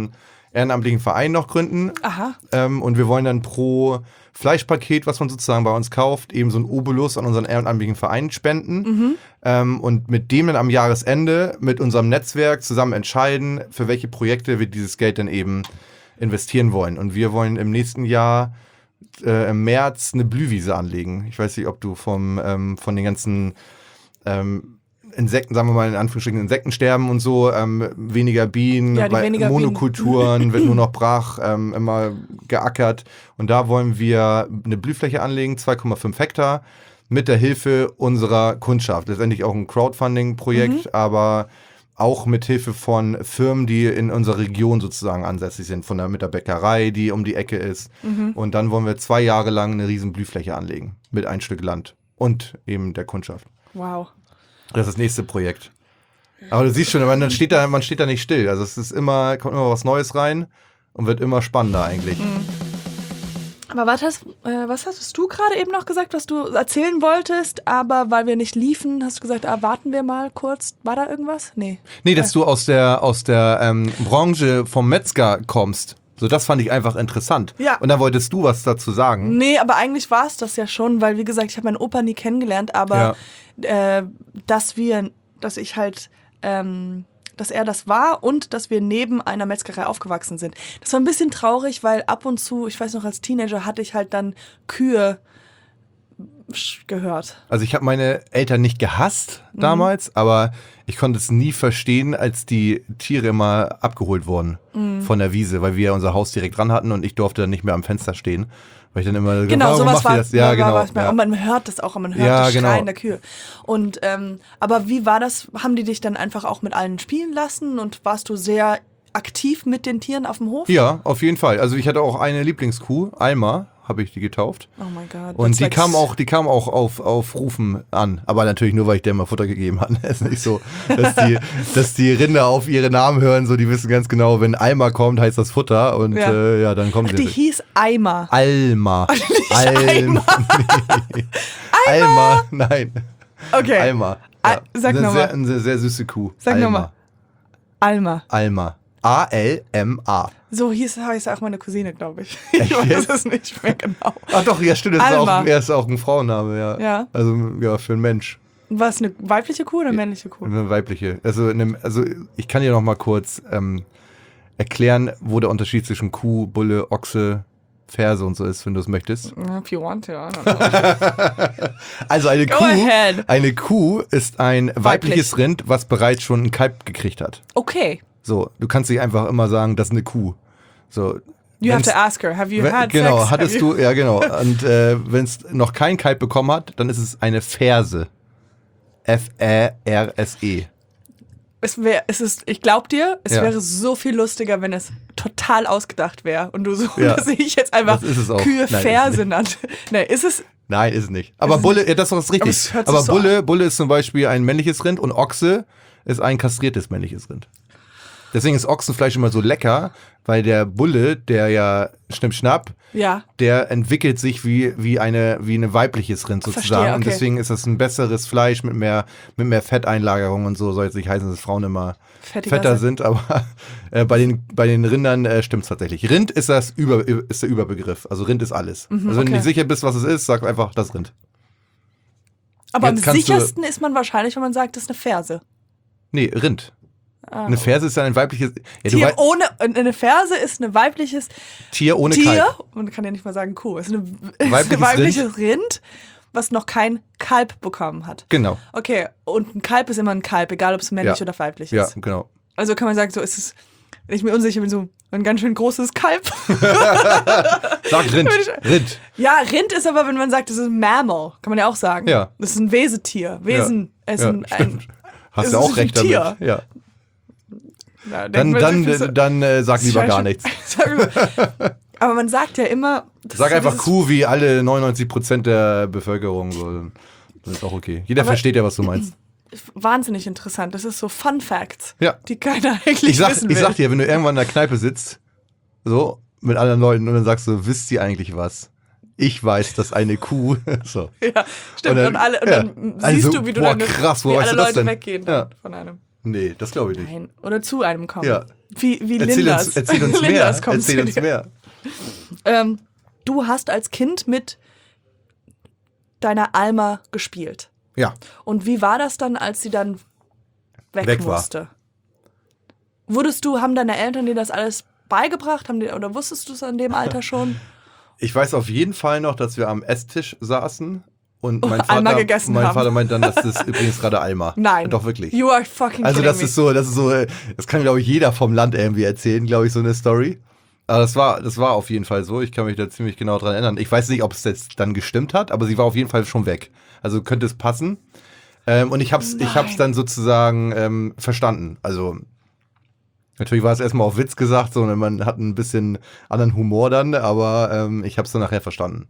ehrenamtlichen Verein noch gründen. Aha. Und wir wollen dann pro Fleischpaket, was man sozusagen bei uns kauft, eben so ein Obolus an unseren ehrenamtlichen Verein spenden. Und mit dem dann am Jahresende mit unserem Netzwerk zusammen entscheiden, für welche Projekte wir dieses Geld dann eben investieren wollen. Und wir wollen im nächsten Jahr im März eine Blühwiese anlegen. Ich weiß nicht, ob du von den ganzen Insekten, sagen wir mal in Anführungsstrichen Insektensterben und so, weniger Bienen, Ja, die weil weniger Monokulturen wird nur noch brach, immer geackert. Und da wollen wir eine Blühfläche anlegen, 2,5 Hektar, mit der Hilfe unserer Kundschaft. Letztendlich auch ein Crowdfunding-Projekt, aber auch mit Hilfe von Firmen, die in unserer Region sozusagen ansässig sind, mit der Bäckerei, die um die Ecke ist. Und dann wollen wir 2 Jahre lang eine riesen Blühfläche anlegen mit ein Stück Land und eben der Kundschaft. Wow. Das ist das nächste Projekt. Aber du siehst schon, man steht da nicht still. Also es ist kommt immer was Neues rein und wird immer spannender eigentlich. Aber was hast du gerade eben noch gesagt, was du erzählen wolltest, aber weil wir nicht liefen, hast du gesagt, warten wir mal kurz. War da irgendwas? Nee. Nee, dass du aus der Branche vom Metzger kommst. So, das fand ich einfach interessant. Ja. Und dann wolltest du was dazu sagen. Nee, aber eigentlich war es das ja schon, weil wie gesagt, ich habe meinen Opa nie kennengelernt, aber dass er das war und dass wir neben einer Metzgerei aufgewachsen sind. Das war ein bisschen traurig, weil ab und zu, ich weiß noch, als Teenager hatte ich halt dann Kühe gehört. Also ich habe meine Eltern nicht gehasst damals, aber ich konnte es nie verstehen, als die Tiere immer abgeholt wurden von der Wiese, weil wir unser Haus direkt dran hatten und ich durfte dann nicht mehr am Fenster stehen. Weil ich dann immer genau, warum sowas macht ihr das? Ja, genau. Und man hört das auch, man hört Ja, das genau. Schreien der Kühe. Und, aber wie war das? Haben die dich dann einfach auch mit allen spielen lassen und warst du sehr aktiv mit den Tieren auf dem Hof? Ja, auf jeden Fall. Also ich hatte auch eine Lieblingskuh, Alma, habe ich die getauft. Oh mein Gott. Und die kam auch auf Rufen an. Aber natürlich nur, weil ich der mal Futter gegeben habe. Es ist nicht so, dass die Rinder auf ihre Namen hören, so die wissen ganz genau, wenn Alma kommt, heißt das Futter. Und dann kommen sie. Die hieß Eimer. Alma. Eimer. Nee. Alma, nein. Okay. Alma. Ja. Sag nochmal. Eine sehr süße Kuh. Sag nochmal. Alma. Alma. A-L-M-A. So heißt auch meine Cousine, glaube ich. Echt Ich weiß jetzt? es nicht mehr genau. Ach doch, ja stimmt, Alma. er ist auch ein Frauenname, ja. Ja. Also ja, für einen Mensch. War es eine weibliche Kuh oder männliche Kuh? Eine weibliche. Also ich kann dir noch mal kurz erklären, wo der Unterschied zwischen Kuh, Bulle, Ochse, Ferse und so ist, wenn du es möchtest. If you want to, I don't know. Also Go ahead. eine Kuh ist ein weibliches Rind, was bereits schon einen Kalb gekriegt hat. Okay. So, du kannst nicht einfach immer sagen, das ist eine Kuh. So, You have to ask her, have you had genau, sex? hattest du, ja genau. Und wenn es noch kein Kalb bekommen hat, dann ist es eine Ferse. F-E-R-S-E. Ich glaub dir, es Ja. wäre so viel lustiger, wenn es total ausgedacht wäre und du so, Ja. dass ich jetzt einfach Das ist es auch. Kühe Nein, Ferse nannte. Nee, ist es? Nein, ist es nicht. Aber Bulle, ja, das ist Aber richtig. es hört sich Aber so Bulle ist zum Beispiel ein männliches Rind und Ochse ist ein kastriertes männliches Rind. Deswegen ist Ochsenfleisch immer so lecker, weil der Bulle, der ja Schnipp-Schnapp, Ja. der entwickelt sich wie eine weibliches Rind sozusagen. Verstehe, Und okay. deswegen ist das ein besseres Fleisch mit mehr Fetteinlagerung und so. Soll jetzt nicht heißen, dass Frauen immer Fettiger fetter sind, aber bei den Rindern stimmt es tatsächlich. Rind ist der Überbegriff. Also Rind ist alles. Also wenn du okay. nicht sicher bist, was es ist, sag einfach das Rind. Aber am Jetzt kannst du- sichersten ist man wahrscheinlich, wenn man sagt, das ist eine Ferse. Nee, Rind. Eine Ferse ist ja ein weibliches Tier eine Ferse ist ein weibliches Tier ohne Tier. Kalb. Man kann ja nicht mal sagen Kuh. Es ist ein Weibliches weibliches Rind, was noch kein Kalb bekommen hat. Genau. Okay, und ein Kalb ist immer ein Kalb, egal ob es männlich Ja. oder weiblich Ja, ist. genau. Also kann man sagen, so ist es, wenn ich mir unsicher bin, so ein ganz schön großes Kalb. Sag Rind. Rind. Ja, Rind ist aber, wenn man sagt, das ist ein Mammal, kann man ja auch sagen. Ja. Das ist ein Wesetier. Wesen. Es ist Ja, ein stimmt. Hast es du ist auch ein recht Tier. damit. Ja. Ja, Dann sag lieber gar nichts. Aber man sagt ja immer. das Sag ist so einfach dieses- Kuh wie alle 99% der Bevölkerung. So. Das ist auch okay. Jeder Aber- versteht ja, was du meinst. Wahnsinnig interessant. Das ist so Fun Facts, Ja. die keiner eigentlich Ich wissen will. sag dir, wenn du irgendwann in der Kneipe sitzt, so, mit anderen Leuten und dann sagst du, wisst ihr eigentlich was? Ich weiß, dass eine Kuh, so. Ja, stimmt. Und dann ja. siehst Also, du, wie du boah, dann krass, wo wie weißt alle du das Leute denn? weggehen Ja. von einem. Nee, das glaube ich nicht. Nein. Oder zu einem kommen. Ja. Wie Erzähl Lindas. uns, erzähl uns mehr. Lindas kommt Erzähl zu uns dir. mehr. Du hast als Kind mit deiner Alma gespielt. Ja. Und wie war das dann, als sie dann weg war. musste? Haben deine Eltern dir das alles beigebracht? Oder wusstest du es an dem Alter schon? Ich weiß auf jeden Fall noch, dass wir am Esstisch saßen und mein Alma Vater, gegessen mein haben. Vater meint dann, das ist übrigens gerade Alma. Nein. Doch, wirklich. You are fucking Also kidding das me. ist so, das kann, glaube ich, jeder vom Land irgendwie erzählen, glaube ich, so eine Story. Aber das war auf jeden Fall so. Ich kann mich da ziemlich genau dran erinnern. Ich weiß nicht, ob es jetzt dann gestimmt hat, aber sie war auf jeden Fall schon weg. Also könnte es passen. Und ich hab's dann sozusagen verstanden. Also natürlich war es erstmal auf Witz gesagt, so, und man hat ein bisschen anderen Humor dann, aber ich hab's dann nachher verstanden.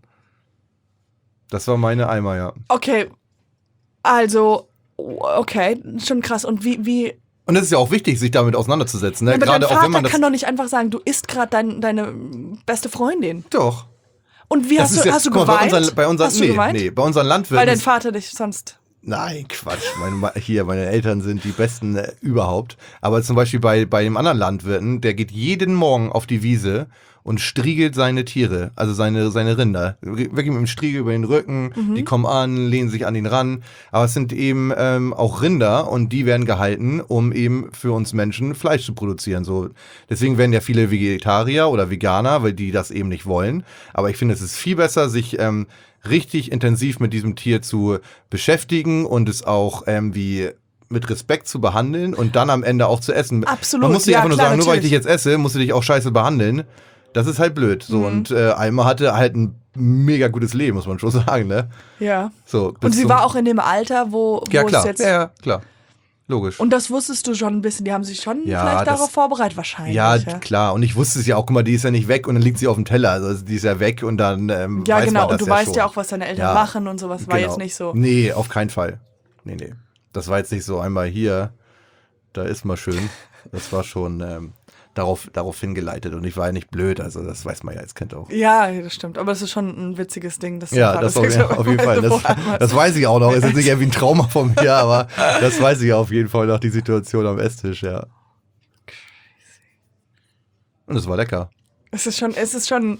Das war meine Alma, ja. Okay, also, okay, schon krass. Und wie Und es ist ja auch wichtig, sich damit auseinanderzusetzen. Ne? aber dein Gerade auch Vater wenn man das. kann doch nicht einfach sagen, du isst gerade deine beste Freundin. Doch. Und wie Das hast ist du, ja- hast du guck mal, geweint? bei unseren, hast du geweint? nee, bei unseren Landwirten. Weil dein ist- Vater dich sonst... Nein, Quatsch. Meine Eltern sind die besten überhaupt. Aber zum Beispiel bei dem anderen Landwirten, der geht jeden Morgen auf die Wiese und striegelt seine Tiere, also seine Rinder. Wirklich mit dem Striegel über den Rücken, die kommen an, lehnen sich an ihn ran. Aber es sind eben auch Rinder und die werden gehalten, um eben für uns Menschen Fleisch zu produzieren. So, deswegen werden ja viele Vegetarier oder Veganer, weil die das eben nicht wollen. Aber ich finde, es ist viel besser, sich richtig intensiv mit diesem Tier zu beschäftigen und es auch wie mit Respekt zu behandeln und dann am Ende auch zu essen. Absolut, Man muss nicht ja, einfach nur klar, sagen, nur weil ich dich natürlich. jetzt esse, musst du dich auch scheiße behandeln. Das ist halt blöd. So, und Alma hatte halt ein mega gutes Leben, muss man schon sagen, ne? Ja. So, Und bis sie zum- war auch in dem Alter, wo ja, es klar. jetzt... Ja, klar. Logisch. Und das wusstest du schon ein bisschen. Die haben sich schon Ja, vielleicht das- darauf vorbereitet, wahrscheinlich. ja, klar. Und ich wusste es ja auch, guck mal, die ist ja nicht weg und dann liegt sie auf dem Teller. Also die ist ja weg und dann Ja, weiß genau. man das Und du ja weißt schon. ja auch, was deine Eltern Ja, machen und sowas. War Genau. jetzt nicht so. Nee, auf keinen Fall. Nee. Das war jetzt nicht so einmal hier, da ist mal schön. Das war schon darauf hingeleitet und ich war ja nicht blöd, also das weiß man ja als Kind auch. Ja, das stimmt. Aber das ist schon ein witziges Ding. Dass Ja, dein das Vater sagt, auf jeden Fall. Das weiß ich auch noch. Ist jetzt nicht irgendwie ein Trauma von mir, aber das weiß ich auf jeden Fall noch, die Situation am Esstisch, ja. Und es war lecker. Es ist schon.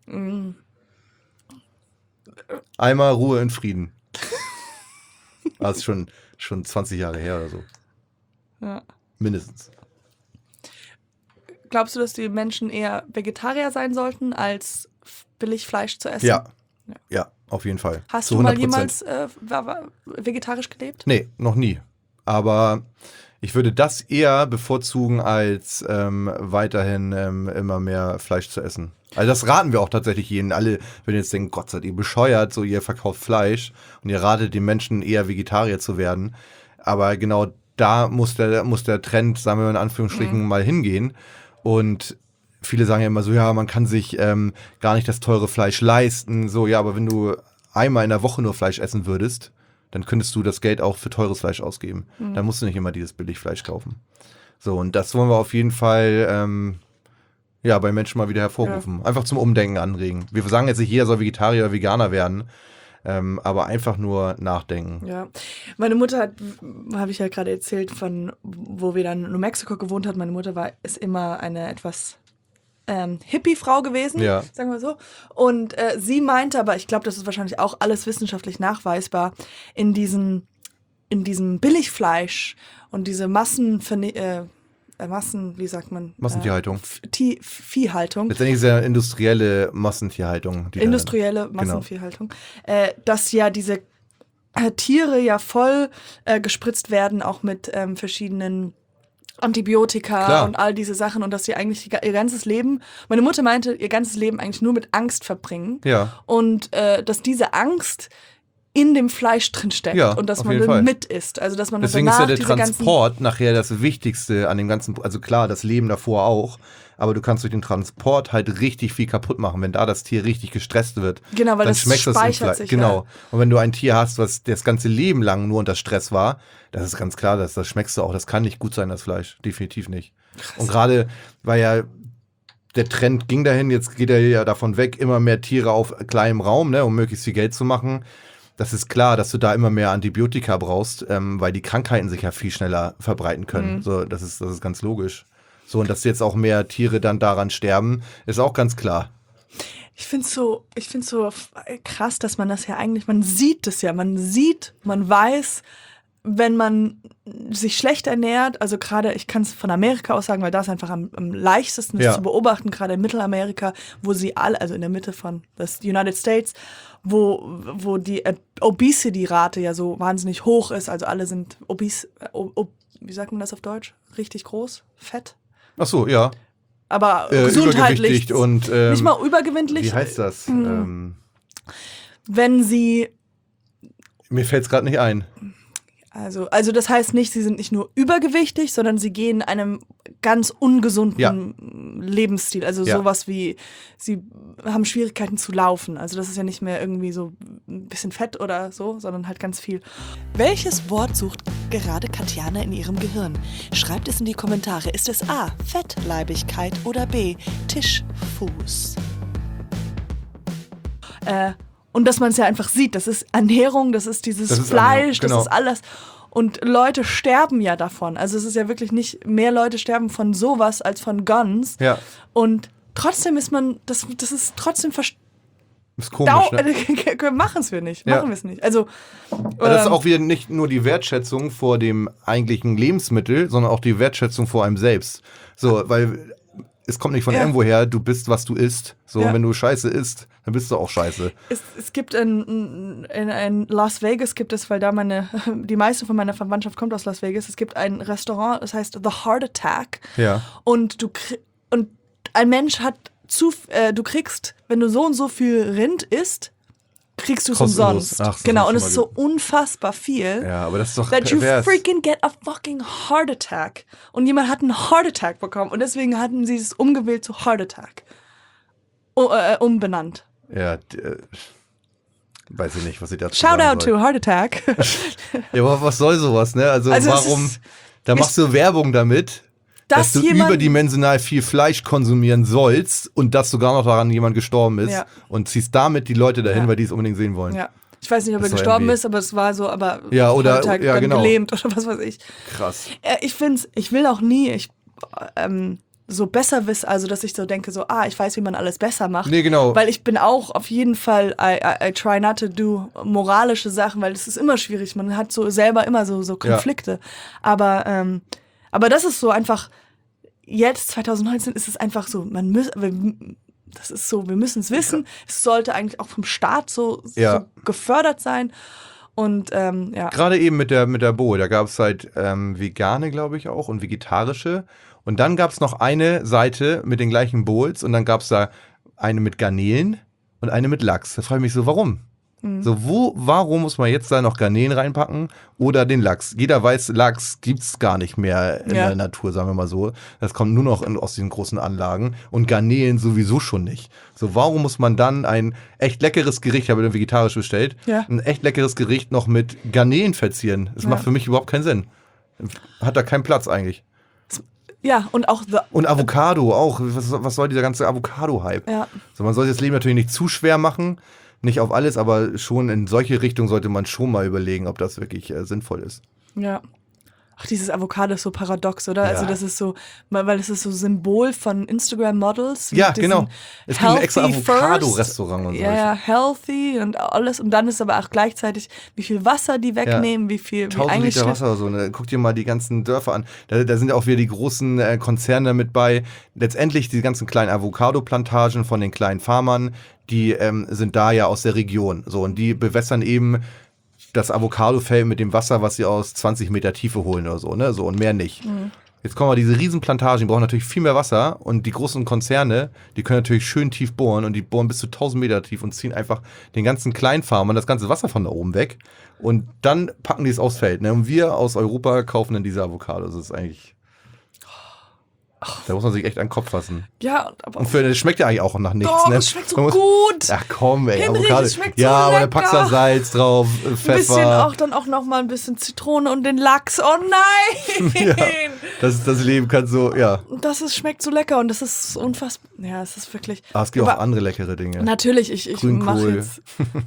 Einmal Ruhe in Frieden. Das ist schon 20 Jahre her oder so. Ja. Mindestens. Glaubst du, dass die Menschen eher Vegetarier sein sollten, als billig Fleisch zu essen? Ja. Ja, auf jeden Fall. Hast Zu du mal 100%. jemals vegetarisch gelebt? Nee, noch nie. Aber ich würde das eher bevorzugen, als weiterhin immer mehr Fleisch zu essen. Also das raten wir auch tatsächlich jedem. Alle, wenn ihr jetzt denkt, Gott seid ihr bescheuert, so ihr verkauft Fleisch und ihr ratet den Menschen eher Vegetarier zu werden. Aber genau da muss der Trend, sagen wir mal in Anführungsstrichen, mal hingehen. Und viele sagen ja immer so, ja, man kann sich gar nicht das teure Fleisch leisten. So, ja, aber wenn du einmal in der Woche nur Fleisch essen würdest, dann könntest du das Geld auch für teures Fleisch ausgeben. Dann musst du nicht immer dieses Billigfleisch kaufen. So, und das wollen wir auf jeden Fall bei Menschen mal wieder hervorrufen. Einfach zum Umdenken anregen. Wir sagen jetzt nicht, jeder soll Vegetarier oder Veganer werden, aber einfach nur nachdenken. Ja. Meine Mutter habe ich ja gerade erzählt, von wo wir dann in New Mexico gewohnt hat. Meine Mutter ist immer eine etwas Hippie-Frau gewesen, Ja. sagen wir so. Und sie meinte, aber ich glaube, das ist wahrscheinlich auch alles wissenschaftlich nachweisbar, in diesem Billigfleisch und diese wie sagt man? Massentierhaltung. Viehhaltung. Letztendlich ist ja industrielle Massentierhaltung. die da- Industrielle Massenviehhaltung, dass ja diese Tiere ja voll gespritzt werden, auch mit verschiedenen Antibiotika Klar. und all diese Sachen und dass sie eigentlich ihr ganzes Leben, meine Mutter meinte, ihr ganzes Leben eigentlich nur mit Angst verbringen Ja. und dass diese Angst in dem Fleisch drin steckt Ja, und dass auf man jeden dann Fall. mit isst. Also dass man Deswegen ist danach ja der diese ganzen Transport nachher das Wichtigste an dem ganzen, also klar, das Leben davor auch, aber du kannst durch den Transport halt richtig viel kaputt machen, wenn da das Tier richtig gestresst wird. Genau, weil dann das schmeckt das im speichert Fleisch. sich, Genau. ja. Und wenn du ein Tier hast, was das ganze Leben lang nur unter Stress war, das ist ganz klar, das schmeckst du auch. Das kann nicht gut sein, das Fleisch. Definitiv nicht. Und gerade, weil ja der Trend ging dahin, jetzt geht er ja davon weg, immer mehr Tiere auf kleinem Raum, ne, um möglichst viel Geld zu machen. das ist klar, dass du da immer mehr Antibiotika brauchst, weil die Krankheiten sich ja viel schneller verbreiten können. So, das ist ganz logisch. So, und dass jetzt auch mehr Tiere dann daran sterben, ist auch ganz klar. Ich find's so krass, dass man das ja eigentlich, man sieht es ja, man weiß, wenn man sich schlecht ernährt, also gerade, ich kann es von Amerika aus sagen, weil das einfach am leichtesten ist zu beobachten, gerade in Mittelamerika, wo sie alle, also in der Mitte von das United States, wo die Obesity-Rate ja so wahnsinnig hoch ist, also alle sind obese, wie sagt man das auf Deutsch? Richtig groß? Fett? Ach so, ja. Aber gesundheitlich. Und nicht mal übergewichtig. wie heißt das? Wenn sie Mir fällt es gerade nicht ein. Also das heißt nicht, sie sind nicht nur übergewichtig, sondern sie gehen einem ganz ungesunden Lebensstil. Also sowas wie, sie haben Schwierigkeiten zu laufen. Also das ist ja nicht mehr irgendwie so ein bisschen Fett oder so, sondern halt ganz viel. Welches Wort sucht gerade Katjana in ihrem Gehirn? Schreibt es in die Kommentare. Ist es A, Fettleibigkeit oder B, Tischfuß? Und dass man es ja einfach sieht, das ist Ernährung, das ist dieses Fleisch, genau. Das ist alles. Und Leute sterben ja davon. Also es ist ja wirklich nicht, mehr Leute sterben von sowas als von Guns. Ja. Und trotzdem ist man, das ist trotzdem ist komisch, ne? Machen wir es nicht. Also das ist auch wieder nicht nur die Wertschätzung vor dem eigentlichen Lebensmittel, sondern auch die Wertschätzung vor einem selbst. So, weil es kommt nicht von irgendwo her, du bist, was du isst. So, und wenn du Scheiße isst, dann bist du auch Scheiße. Es gibt in Las Vegas gibt es, weil da die meiste von meiner Verwandtschaft kommt aus Las Vegas, es gibt ein Restaurant, das heißt The Heart Attack. Ja. Und ein Mensch hat du kriegst, wenn du so und so viel Rind isst, kriegst du es umsonst. Ach, genau, und es ist so unfassbar viel. Ja, aber das ist doch that you pervers. freaking get a fucking heart attack. Und jemand hat einen Heart Attack bekommen und deswegen hatten sie es umgewählt zu Heart Attack. Umbenannt. Ja, weiß ich nicht, was ich dazu Shout sagen out soll. to Heart Attack. Ja, aber was soll sowas, ne? Also warum, da machst du Werbung damit, dass du überdimensional viel Fleisch konsumieren sollst und dass sogar noch daran jemand gestorben ist und ziehst damit die Leute dahin, weil die es unbedingt sehen wollen. Ja. Ich weiß nicht, ob er gestorben ist, aber es war so, aber oder genau. gelähmt oder was weiß ich. Krass. Ich will auch nie, so besser wissen, also dass ich so denke, ich weiß, wie man alles besser macht. Nee, genau. Weil ich bin auch auf jeden Fall, I try not to do moralische Sachen, weil es ist immer schwierig. Man hat so selber immer so Konflikte. Ja. Aber das ist so einfach, jetzt 2019 ist es einfach so, wir müssen es wissen. Es sollte eigentlich auch vom Staat so gefördert sein. Und gerade eben mit der Bowl, da gab es halt vegane, glaube ich auch, und vegetarische. Und dann gab es noch eine Seite mit den gleichen Bowls und dann gab es da eine mit Garnelen und eine mit Lachs. Da frage ich mich so, warum? So, warum muss man jetzt da noch Garnelen reinpacken oder den Lachs? Jeder weiß, Lachs gibt's gar nicht mehr in der Natur, sagen wir mal so. Das kommt nur noch aus diesen großen Anlagen und Garnelen sowieso schon nicht. So, warum muss man dann ein echt leckeres Gericht, ich habe vegetarisch bestellt, ein echt leckeres Gericht noch mit Garnelen verzieren? Das macht für mich überhaupt keinen Sinn. Hat da keinen Platz eigentlich. Ja, und auch und Avocado auch. Was soll dieser ganze Avocado-Hype? Ja. So, man soll das Leben natürlich nicht zu schwer machen. Nicht auf alles, aber schon in solche Richtungen sollte man schon mal überlegen, ob das wirklich sinnvoll ist. Ja. Ach, dieses Avocado ist so paradox, oder? Ja. Also das ist so, weil es ist so Symbol von Instagram-Models. Ja, genau. Es gibt ein extra Avocado-Restaurant und so. Ja, healthy und alles. Und dann ist aber auch gleichzeitig, wie viel Wasser die wegnehmen, wie 1000 Liter Wasser oder so. Ne? Guck dir mal die ganzen Dörfer an. Da sind auch wieder die großen Konzerne mit bei. Letztendlich die ganzen kleinen Avocado-Plantagen von den kleinen Farmern, die sind da ja aus der Region. So, und die bewässern eben das Avocadofeld mit dem Wasser, was sie aus 20 Meter Tiefe holen oder so, ne? So, und mehr nicht. Mhm. Jetzt kommen wir, diese Riesenplantagen, die brauchen natürlich viel mehr Wasser und die großen Konzerne, die können natürlich schön tief bohren und die bohren bis zu 1000 Meter tief und ziehen einfach den ganzen Kleinfarmern das ganze Wasser von da oben weg und dann packen die es aufs Feld, ne? Und wir aus Europa kaufen dann diese Avocados. Das ist eigentlich... Da muss man sich echt an den Kopf fassen. Ja, aber und das schmeckt ja eigentlich auch nach nichts. Doch, ne? das schmeckt so gut. Ach komm, ey, Henry, Avocado. das schmeckt so ja, aber lecker. dann packst du da Salz drauf, Pfeffer. Ein bisschen auch noch mal ein bisschen Zitrone und den Lachs. Oh nein! Ja, das Leben kann so, ja. Schmeckt so lecker und das ist unfassbar. Ja, es ist wirklich. Aber es gibt auch andere leckere Dinge. Natürlich, ich mache jetzt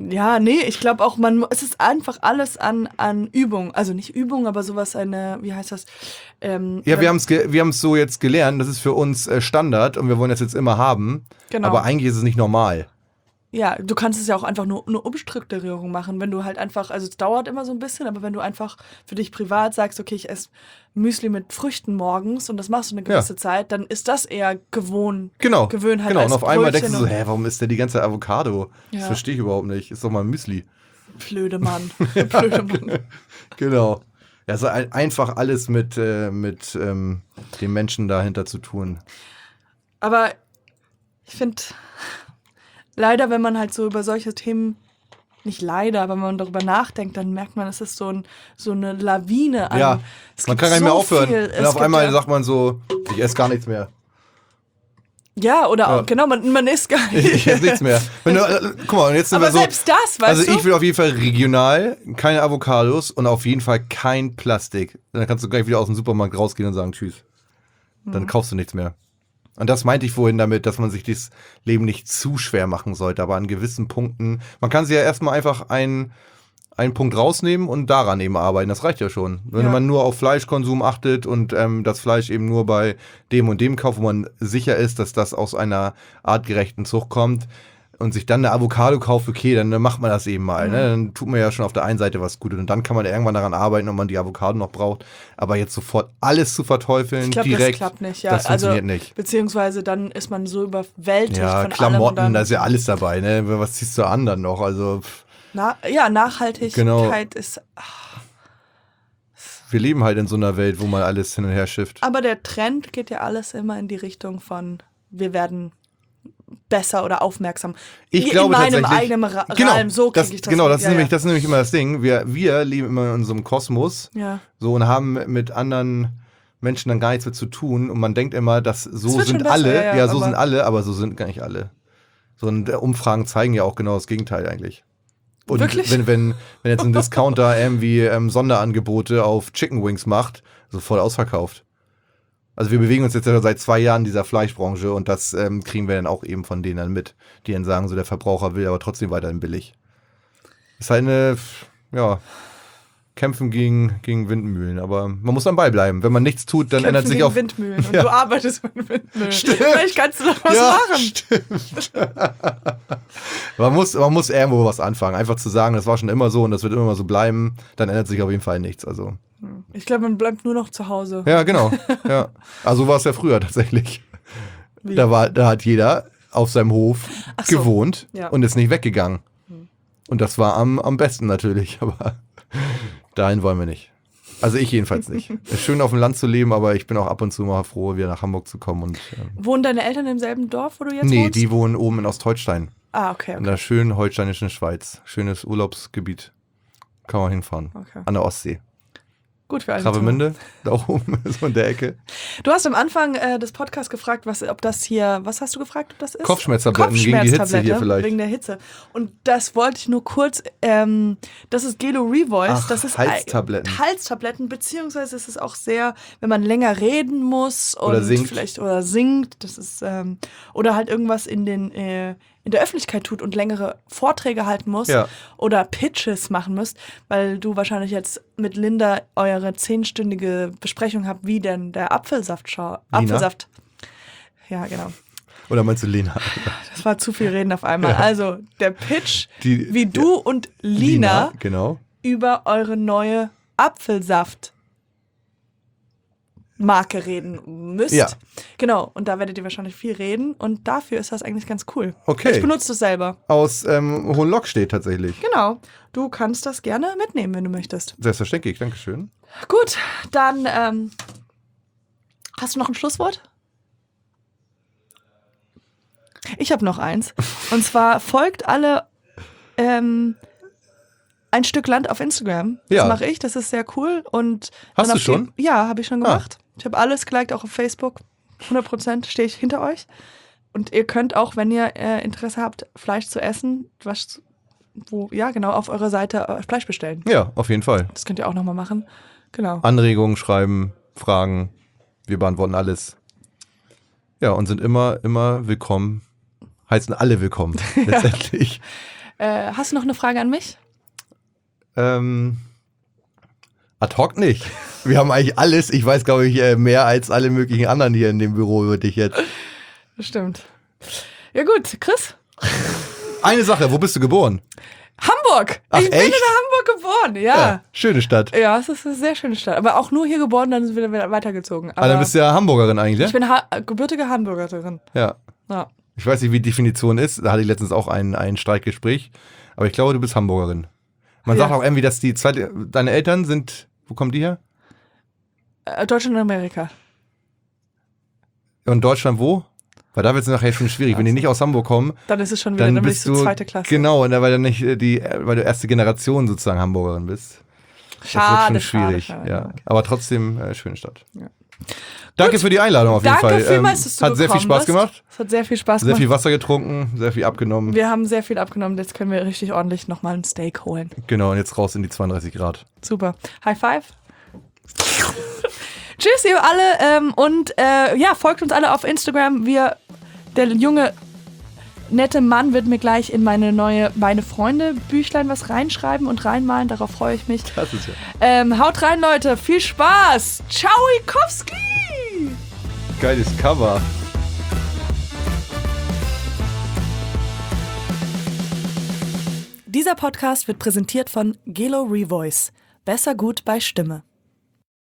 Ja, nee, ich glaube auch, es ist einfach alles an Übung. Also nicht Übung, aber sowas wie heißt das? Ja, wir haben es so jetzt gelernt, das ist für uns Standard und wir wollen das jetzt immer haben. Genau. Aber eigentlich ist es nicht normal. Ja, du kannst es ja auch einfach nur eine Umstrukturierung machen, wenn du halt einfach, also es dauert immer so ein bisschen, aber wenn du einfach für dich privat sagst, okay, ich esse Müsli mit Früchten morgens und das machst du eine gewisse Zeit, dann ist das eher Gewohnheit. Genau, als und auf einmal denkst du so, Brötchen warum ist der die ganze Zeit Avocado? Ja. Das verstehe ich überhaupt nicht. Ist doch mal ein Müsli. Blöde Mann. Blöde Mann. Genau. Ja, so einfach alles mit dem Menschen dahinter zu tun. Aber ich finde, leider, wenn man halt so über solche Themen, nicht leider, aber wenn man darüber nachdenkt, dann merkt man, es ist so eine Lawine an. Ja, man kann gar nicht mehr aufhören. Und auf einmal ja, sagt man so, ich esse gar nichts mehr. ja, oder auch, genau, man isst gar nicht. Ich esse nichts mehr. Guck mal, und jetzt sind aber wir so. selbst das, weißt Also du? ich will auf jeden Fall regional, keine Avocados und auf jeden Fall kein Plastik. Dann kannst du gleich wieder aus dem Supermarkt rausgehen und sagen Tschüss. Dann kaufst du nichts mehr. Und das meinte ich vorhin damit, dass man sich das Leben nicht zu schwer machen sollte, aber an gewissen Punkten, man kann sich ja erstmal einfach einen Punkt rausnehmen und daran eben arbeiten, das reicht ja schon. Wenn man nur auf Fleischkonsum achtet und das Fleisch eben nur bei dem und dem kauft, wo man sicher ist, dass das aus einer artgerechten Zucht kommt und sich dann eine Avocado kauft, okay, dann macht man das eben mal. Ne? Dann tut man ja schon auf der einen Seite was Gutes und dann kann man irgendwann daran arbeiten, ob man die Avocado noch braucht. Aber jetzt sofort alles zu verteufeln, ich glaube, direkt, das klappt nicht. Ja, das funktioniert nicht. Beziehungsweise dann ist man so überwältigt Ja, von Klamotten, allem. da ist ja alles dabei, ne? Was ziehst du an dann noch? Also, Nachhaltigkeit Genau. ist. wir leben halt in so einer Welt, wo man alles hin und her schifft. Aber der Trend geht ja alles immer in die Richtung von, wir werden besser oder aufmerksam. Ich glaube in meinem tatsächlich, eigenen Rahmen, so kriege ich das. Genau, das hin. ist nämlich immer das Ding. Wir leben immer in unserem Kosmos Ja. so und haben mit anderen Menschen dann gar nichts mehr zu tun und man denkt immer, dass so wird schon sind besser, alle, ja, so aber- sind alle, aber so sind gar nicht alle. So und Umfragen zeigen ja auch genau das Gegenteil eigentlich. Und Wirklich? wenn jetzt ein Discounter irgendwie Sonderangebote auf Chicken Wings macht, sofort ausverkauft. Also wir bewegen uns jetzt ja seit 2 Jahren in dieser Fleischbranche und das kriegen wir dann auch eben von denen dann mit, die dann sagen, so der Verbraucher will aber trotzdem weiterhin billig. Ist halt Kämpfen gegen Windmühlen, aber man muss am Ball bleiben. Wenn man nichts tut, dann ändert sich gegen auch... Windmühlen und Ja. du arbeitest mit Windmühlen. Stimmt. Vielleicht kannst du doch was machen. Stimmt. man muss irgendwo was anfangen. Einfach zu sagen, das war schon immer so und das wird immer so bleiben, dann ändert sich auf jeden Fall nichts. Also. Ich glaube, man bleibt nur noch zu Hause. Ja, genau. Ja. Also war es ja früher tatsächlich. Wie? Da hat jeder auf seinem Hof Ach so. gewohnt Ja. und ist nicht weggegangen. Und das war am besten natürlich, aber dahin wollen wir nicht. Also ich jedenfalls nicht. Es ist schön auf dem Land zu leben, aber ich bin auch ab und zu mal froh, wieder nach Hamburg zu kommen. Und, Wohnen deine Eltern im selben Dorf, wo du jetzt nee, wohnst? die wohnen oben in Ostholstein. Ah, okay. In der schönen holsteinischen Schweiz. Schönes Urlaubsgebiet. Kann man hinfahren. Okay. An der Ostsee. Gut für alle. Travemünde, da oben, so in der Ecke. Du hast am Anfang des Podcasts gefragt, was hast du gefragt, ob das ist? Kopfschmerztabletten gegen die Hitze hier vielleicht. Wegen der Hitze. Und das wollte ich nur kurz, das ist Gelo Revoice. Ach, Das ist Halstabletten. Halstabletten, beziehungsweise ist es auch sehr, wenn man länger reden muss und Oder singt. vielleicht oder singt, das ist, oder halt irgendwas in der Öffentlichkeit tut und längere Vorträge halten muss Ja. oder Pitches machen müsst, weil du wahrscheinlich jetzt mit Linda eure 10-stündige Besprechung habt, wie denn der Apfelsaft. Ja, genau. Oder meinst du Lena? Das war zu viel Reden auf einmal. Also, der Pitch, Die- wie du und Lina Genau. über eure neue Apfelsaft Marke reden müsst. Ja. Genau, und da werdet ihr wahrscheinlich viel reden und dafür ist das eigentlich ganz cool. Okay. Ich benutze das selber. Aus Hohenlock steht tatsächlich. Genau. Du kannst das gerne mitnehmen, wenn du möchtest. Selbstverständlich, Dankeschön. Gut, dann hast du noch ein Schlusswort? Ich habe noch eins. Und zwar folgt alle ein Stück Land auf Instagram. Das Ja. mache ich, das ist sehr cool. Und Hast dann du auf schon? Ja, habe ich schon gemacht. Ich habe alles geliked, auch auf Facebook. 100% stehe ich hinter euch. Und ihr könnt auch, wenn ihr Interesse habt, Fleisch zu essen, auf eurer Seite Fleisch bestellen. Ja, auf jeden Fall. Das könnt ihr auch nochmal machen. Genau. Anregungen schreiben, Fragen. Wir beantworten alles. Ja, und sind immer willkommen. Heißen alle willkommen, letztendlich. Hast du noch eine Frage an mich? Ad hoc nicht. Wir haben eigentlich alles. Ich weiß, glaube ich, mehr als alle möglichen anderen hier in dem Büro über dich jetzt. Das stimmt. Ja gut, Chris? Eine Sache, wo bist du geboren? Hamburg! Ach, ich bin echt? in Hamburg geboren, ja. Schöne Stadt. Ja, es ist eine sehr schöne Stadt. Aber auch nur hier geboren, dann sind wir wieder weitergezogen. Aber Dann bist du ja Hamburgerin eigentlich, ich ne? bin gebürtige Hamburgerin. Ja. Ja. Ich weiß nicht, wie die Definition ist. Da hatte ich letztens auch ein Streitgespräch. Aber ich glaube, du bist Hamburgerin. Man sagt auch irgendwie, dass deine Eltern sind, wo kommen die her? Deutschland und Amerika. Und Deutschland wo? Weil da wird es nachher schon schwierig. Wenn die nicht aus Hamburg kommen, Dann ist es schon wieder, dann dann bist bist du du zweite Klasse. Genau, weil du erste Generation sozusagen Hamburgerin bist. Schade, das wird schon schwierig. schade. Ja. Okay. Aber trotzdem schöne Stadt. Ja. Danke für die Einladung auf jeden Fall. Danke vielmals, dass du hat sehr viel gekommen Spaß bist. gemacht. Es hat sehr viel Spaß Sehr gemacht. viel Wasser getrunken, sehr viel abgenommen. Wir haben sehr viel abgenommen. Jetzt können wir richtig ordentlich nochmal ein Steak holen. Genau, und jetzt raus in die 32 Grad. Super. High five. Tschüss, ihr alle. Folgt uns alle auf Instagram. Der junge, nette Mann wird mir gleich in meine Freunde-Büchlein was reinschreiben und reinmalen. Darauf freue ich mich. Das ist ja. Haut rein, Leute. Viel Spaß. Ciao, Ikowski. Geiles Cover. Dieser Podcast wird präsentiert von Gelo Revoice. Besser gut bei Stimme.